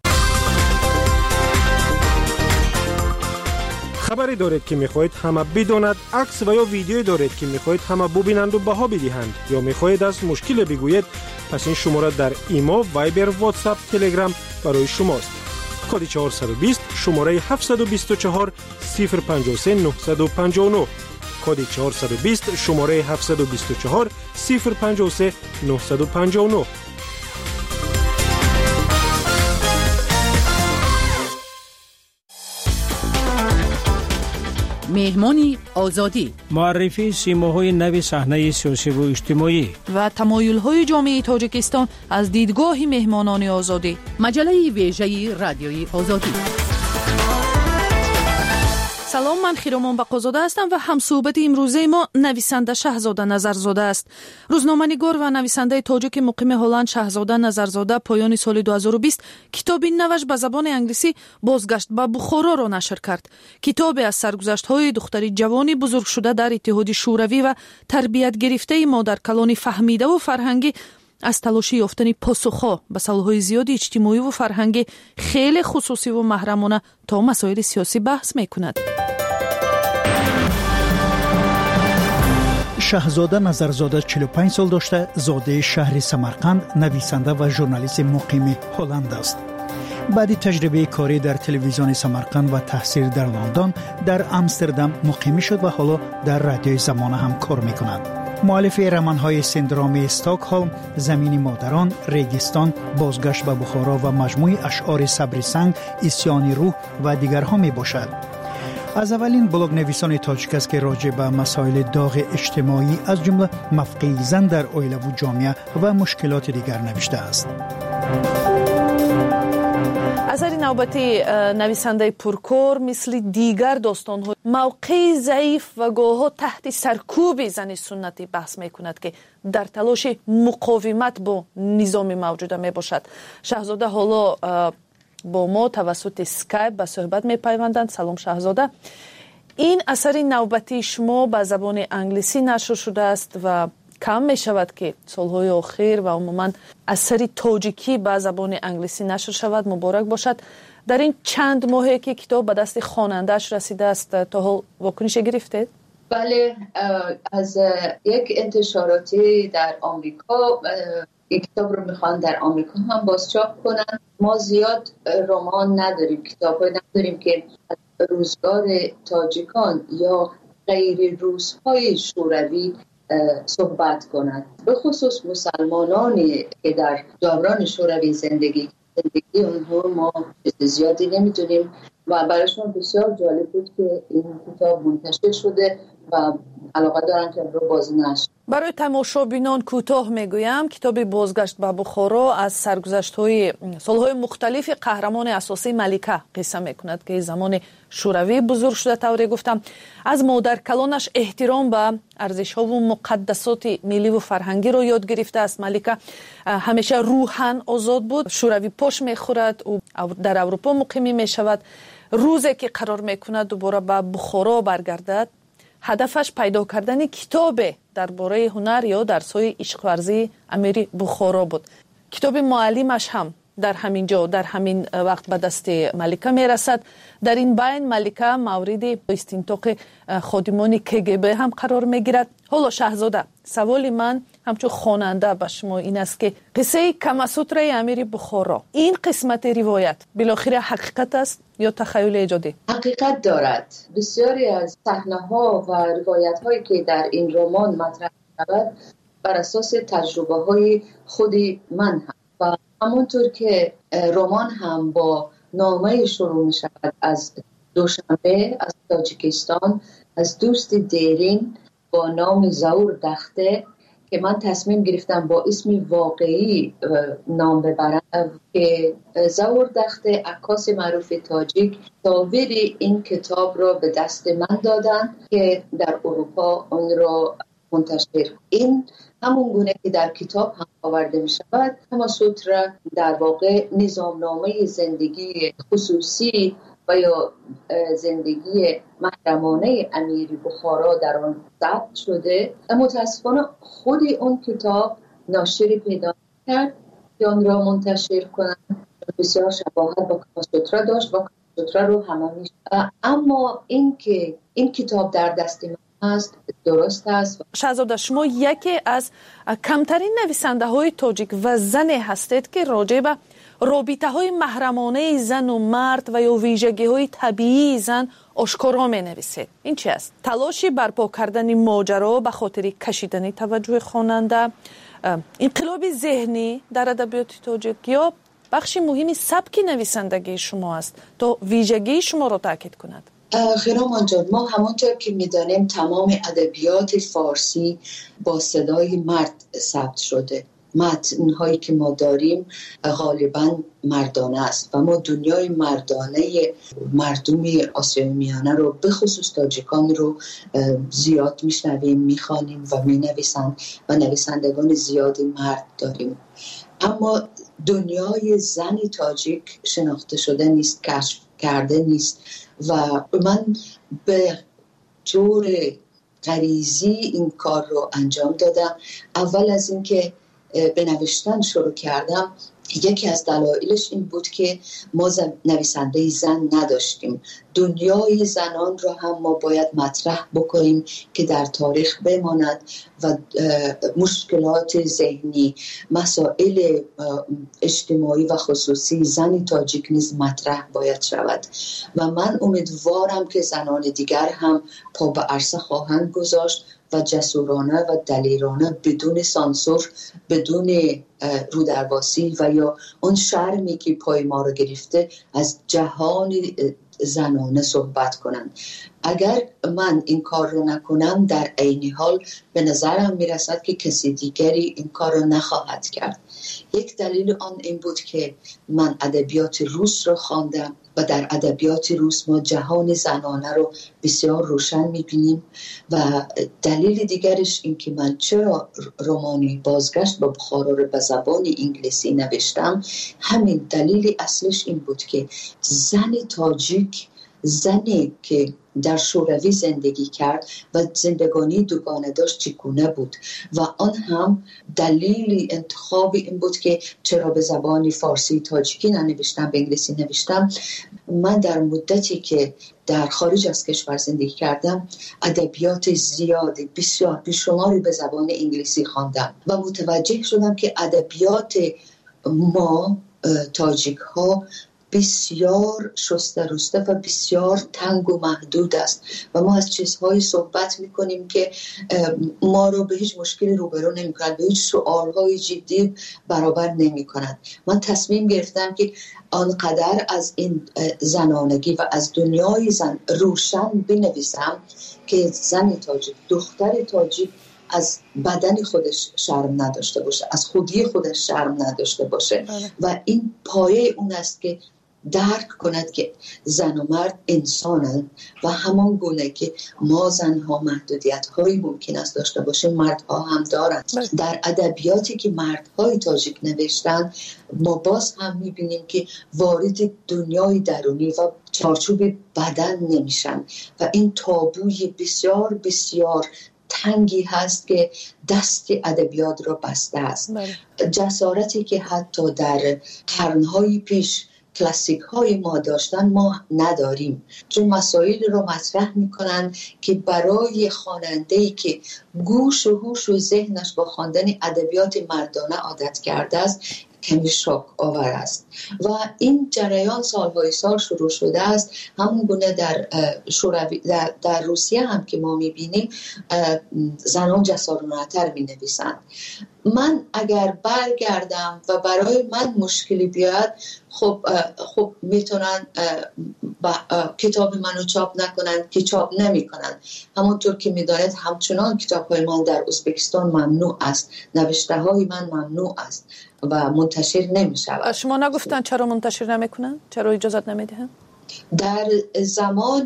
خبری دارید که میخواهید همه بداند، عکس و یا ویدیویی دارید که میخواهید همه ببینند و بها بدهند یا میخواهید از مشکل بگویید، پس این شماره در ایمو، وایبر، واتساپ، تلگرام برای شماست. کد چهارصد و بیست شماره هفتصد و بیست و چهار صفر پنجاه و سه نهصد و پنجاه و نه. کد چهارصد و بیست شماره هفتصد و بیست و چهار صفر پنجاه و سه نهصد و پنجاه و نه. مهمانی آزادی، معرفی سیماهای نو صحنه سیاسی و اجتماعی و تمایل‌های جامعه تاجیکستان از دیدگاه مهمانان آزادی. مجله ویژه رادیوی آزادی. سلام، من خیرامان بقازاده هستم و همصحبت امروزه ما نویسنده شهزاده نظرزاده است. روزنامه‌نگار و نویسنده تاجیک مقیم هلند شهزاده نظرزاده پایان سال دو هزار و بیست کتابی نوش به زبان انگلیسی بازگشت به بخارا را نشر کرد. کتابی از سرگذشت‌های دختری جوانی بزرگ شده در اتحاد شوروی و تربیت گرفته ما در کلان فهمیده و فرهنگی از تلاشی یافتن پاسخ‌ها به سوال‌های زیادی اجتماعی و فرهنگی خیلی خصوصی و محرمانه تا مسائل سیاسی بحث می‌کند. شهزاده نظرزاده چهل و پنج سال داشته، زاده شهر سمرقند، نویسنده و ژورنالیست مقیم هلند است. بعد تجربه کاری در تلویزیون سمرقند و تحصیل در لندن، در آمستردام مقیم شد و حالا در رادیوی زمانه هم کار می‌کند. مؤلف رمان‌های سندروم استکهلم، زمین مادران، ریگستان، بازگشت به بخارا و مجموعه اشعار صبر سنگ، اسیان روح و دیگرها میباشد. از اولین بلاگ نویسان تاجیک است که راجع به مسائل داغ اجتماعی از جمله موقع زن در عائله و جامعه و مشکلات دیگر نوشته است. اثر نوبتی نویسنده پرکور مثل دیگر داستان‌ها موقع ضعیف و گاه‌ها تحت سرکوب زن سنتی بحث می‌کند که در تلاش مقاومت با نظام موجوده میباشد. شاهزاده حالا با ما توسط اسکایپ به صحبت میپیوندند. سلام شاهزاده. این اثر نوبتی شما به زبان انگلیسی نشر شده است و کم می شود که سالهای آخر و عموما اثر تاجیکی به زبان انگلیسی نشر شود. مبارک باشد. در این چند ماهی که کتاب به دست خواننده‌اش رسیده است تا حال واکنش گرفته؟ بله، از یک انتشاراتی در آمریکا این کتاب رو میخوان در آمریکا هم بازچاپ کنن. ما زیاد رمان نداریم، کتاب‌های نداریم که روزگار تاجیکان یا غیر روس‌های شوروی صحبت کنند. به خصوص مسلمانانی که در دوران شوروی زندگی زندگی اونها ما زیادی نمیدونیم و برایشون بسیار جالب بود که این کتاب منتشر شده و علاقه دارن که رو بازی نشد. برای تماشابینان کوتاه میگویم کتاب بازگشت به بخارا از سرگذشت‌های سالهای مختلف قهرمان اساسی ملیکه قصه میکند که زمان شوروی بزرگ شده. طوری گفتم از مادر کلانش احترام به ارزش‌ها و مقدسات ملی و فرهنگی رو یاد گرفته است. ملیکه همیشه روحاً آزاد بود. شوروی پاش میخورد و در اروپا مقیم میشود. روزی که قرار میکند دوباره به بخارا برگردد، هدفش پیدا کردن کتاب درباره هنر یا درس‌های عشق ورزی امیر بخارا بود. کتاب معلمش هم در همین جا در همین وقت به دست ملیکه میرسد. در این بین ملیکه مورد استنطاق خادمان کگب هم قرار میگیرد. حالا شاهزاده، سوال من همچون خواننده به شما این است که قصه کماسوترای امیر بخارا، این قسمت روایت بالاخره حقیقت است یا تخیل ایجادی؟ حقیقت دارد. بسیاری از صحنه‌ها و روایت‌هایی که در این رمان مطرح شود بر اساس تجربه‌های خود من هم و همونطور که رمان هم با نامه شروع می شود از دوشنبه از تاجیکستان، از دوست دیرین با نام زور دخته که من تصمیم گرفتم با اسم واقعی نام ببرم که زور دخته عکاس معروف تاجیک تصاویر این کتاب را به دست من دادن که در اروپا آن را منتشر. این همون گونه که در کتاب هم آورده می شود. کماسوترا در واقع نظامنامه زندگی خصوصی و یا زندگی محرمانه امیر بخارا در آن ثبت شده. متاسفانه خود اون کتاب ناشری پیدا کرد که آن را منتشر کنند. بسیار شباهت با کماسوترا داشت و کماسوترا رو همه می شود. اما این که این کتاب در دست من است درست است. شاهزاده، شما یکی از کمترین نویسنده های تاجیک و زن هستید که راجع به رابطه های محرمانه زن و مرد و یا ویژگی های طبیعی زن آشکارا می نویسید. این چی است؟ تلاشی برپا کردن ماجرا به خاطر کشیدن توجه خواننده، انقلاب ذهنی در ادبیات تاجیک یا بخشی مهمی سبک نویسندگی شما است تا ویژگی شما را تاکید کند؟ خیرامان جان، ما همونطور که میدانیم تمام ادبیات فارسی با صدای مرد ثبت شده. متن‌هایی که ما داریم غالباً مردانه است و ما دنیای مردانه مردم آسیای میانه رو به خصوص تاجیکان رو زیاد میشنویم، میخوانیم و مینویسند و نویسندگان زیادی مرد داریم. اما دنیای زنی تاجیک شناخته شده نیست، کشف کرده نیست و من به جور غریزی این کار رو انجام دادم. اول از اینکه به نوشتن شروع کردم، یکی از دلایلش این بود که ما نویسنده زن نداشتیم. دنیای زنان را هم ما باید مطرح بکنیم که در تاریخ بماند و مشکلات ذهنی، مسائل اجتماعی و خصوصی زنی تاجیک نیز مطرح باید شود و من امیدوارم که زنان دیگر هم پا به عرصه خواهند گذاشت و جسورانه و دلیرانه بدون سانسور، بدون رودرواسی و یا اون شرمی که پای ما رو گرفته از جهان زنانه صحبت کنند. اگر من این کار رو نکنم در عین حال به نظرم میرسد که کسی دیگری این کار رو نخواهد کرد. یک دلیل آن این بود که من ادبیات روس رو خواندم و در ادبیات روس ما جهان زنانه رو بسیار روشن میبینیم و دلیل دیگرش این که من چرا رمانی بازگشت به بخارا رو به زبان انگلیسی نوشتم، همین دلیل اصلش این بود که زن تاجیک، زنی که در شوروی زندگی کرد و زندگانی دوگانه داشت چگونه بود و آن هم دلیل انتخاب این بود که چرا به زبان فارسی تاجیکی ننوشتم، به انگلیسی نوشتم. من در مدتی که در خارج از کشور زندگی کردم ادبیات زیادی بسیار بیشماری به زبان انگلیسی خواندم و متوجه شدم که ادبیات ما تاجیک ها بسیار شسته رسته و بسیار تنگ و محدود است و ما از چیزهایی صحبت میکنیم که ما رو به هیچ مشکلی روبرو نمیکنند، به هیچ سوالهای جدی برابر نمیکنند. من تصمیم گرفتم که آنقدر از این زنانگی و از دنیای زن روشن بنویسم که زن تاجیک، دختر تاجیک از بدن خودش شرم نداشته باشه، از خودی خودش شرم نداشته باشه و این پایه اون است که درک کند که زن و مرد انسانند و همان گونه که ما زنها محدودیت هایی ممکن است داشته باشیم مردها هم دارند. در ادبیاتی که مردهای تاجیک نوشتن ما باز هم میبینیم که وارد دنیای درونی و چارچوب بدن نمیشن و این تابوی بسیار بسیار تنگی هست که دست ادبیات را بسته است. جسارتی که حتی در قرنهای پیش کلاسیک های ما داشتن ما نداریم، چون مسائل رو مطرح میکنن که برای خواننده‌ای که گوش و هوش و ذهنش با خواندن ادبیات مردانه عادت کرده است کمی شاک آور است و این جریان سالهای سال شروع شده است. همون گونه در شوروی در, در روسیه هم که ما میبینیم زنان جسارانه‌تر مینویسند. من اگر برگردم و برای من مشکلی بیاد، خب خب میتونن کتاب منو چاپ نکنن که چاپ نمیکنن. همونطور که میدانید همچنان کتاب‌های من در ازبکستان ممنوع است، نوشته های من ممنوع است و منتشر نمیشود. شما نگفتن چرا منتشر نمیکنن؟ چرا اجازت نمیدهن؟ در زمان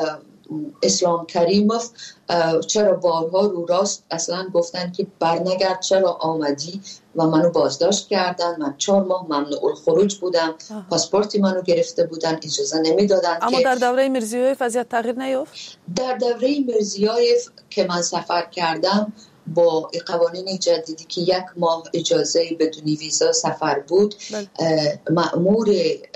اسلام کریموف چرا بارها رو راست اصلا گفتن که برنگرد، چرا آمدی و منو بازداشت کردن. من چهار ماه ممنوع الخروج بودم، پاسپورتی منو گرفته بودن، اجازه نمیدادن. اما در دوره میرزیایف وضعیت تغییر نیافت؟ در دوره میرزیایف که من سفر کردم با قوانین جدیدی که یک ماه اجازه بدون ویزا سفر بود، مأمور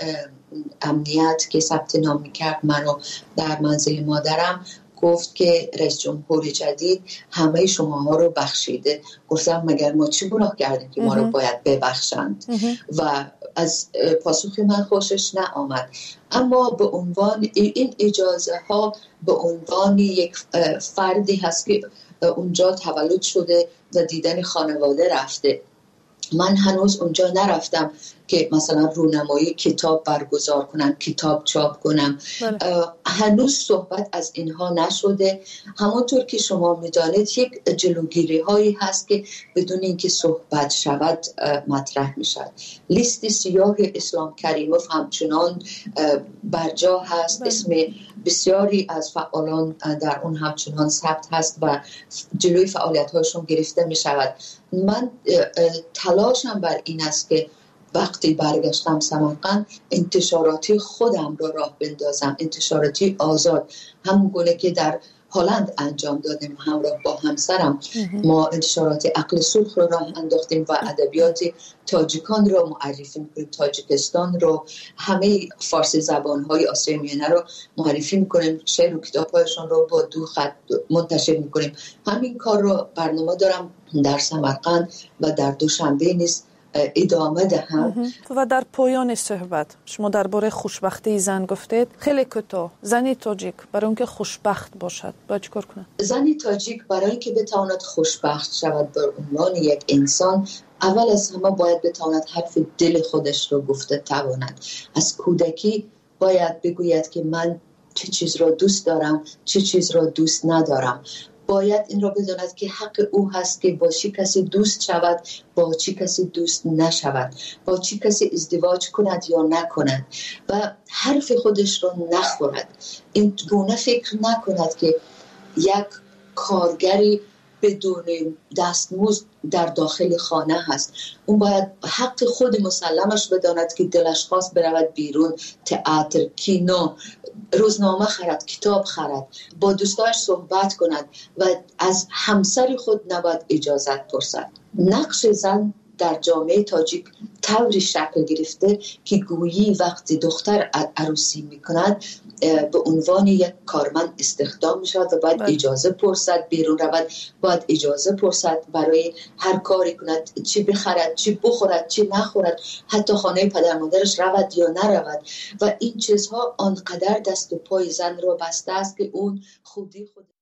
امنیت که ثبت نام میکرد منو در منزل مادرم گفت که رئیس جمهور جدید همه شماها رو بخشیده. گفتم مگر ما چی گناه کردیم که ما رو باید ببخشند؟ و از پاسخ من خوشش نآمد. اما به عنوان این اجازه ها به عنوان یک فردی هست که اونجا تولد شده و دیدن خانواده رفته. من هنوز اونجا نرفتم که مثلا رونمایی کتاب برگزار کنم، کتاب چاپ کنم. هنوز صحبت از اینها نشده. همونطور که شما میدانید یک جلوگیری هایی هست که بدون اینکه صحبت شود مطرح میشد. لیست سیاه اسلام کریموف همچنان برجا هست. بله. اسم بسیاری از فعالان در اون همچنان ثبت هست و جلوی فعالیت هاشون گرفته میشود. من تلاشم بر این است که وقتی برگشتم سمرقند انتشاراتی خودم را راه بندازم، انتشاراتی آزاد، همون گونه که در هلند انجام دادیم همراه با همسرم. ما انتشارات عقل سرخ رو راه انداختیم و ادبیات تاجیکان رو معرفی میکنیم، تاجیکستان رو، همه فارسی زبانهای آسیای میانه رو معرفی میکنیم، شعر و کتابهایشان رو با دو خط منتشر میکنیم. همین کار رو برنامه دارم در سمرقند و در دوشنبه نیز ادامه دهم. و در پایان صحبت شما درباره خوشبختی زن گفتید. خیلی کوتاه، زنی تاجیک برای اینکه خوشبخت باشد باید چیکار کنه؟ زنی تاجیک برای اینکه بتواند خوشبخت شود به عنوان یک انسان، اول از همه باید بتواند حرف دل خودش رو گفته تواند. از کودکی باید بگوید که من چه چیز را دوست دارم، چه چیز را دوست ندارم. باید این را بداند که حق او هست که با چی کسی دوست شود، با چی کسی دوست نشود، با چی کسی ازدواج کند یا نکند و حرف خودش را نخورد. این گونه فکر نکند که یک کارگری بدون دستمزد در داخل خانه هست. اون باید حق خود مسلمش بداند که دلش خواست برود بیرون، تئاتر، کینو، روزنامه خرد، کتاب خرد، با دوستاش صحبت کند و از همسر خود نباید اجازت پرسد. نقش زن در جامعه تاجیک طوری شکل گرفته که گویی وقتی دختر عروسی میکند به عنوان یک کارمند استخدام میشود و باید اجازه پرسد بیرون رود، باید اجازه پرسد برای هر کاری کند، چی بخرد، چی بخورد، چی نخورد، حتی خانه پدر مادرش رود یا نرود. و این چیزها آنقدر دست و پای زن را بسته است که اون خودی خود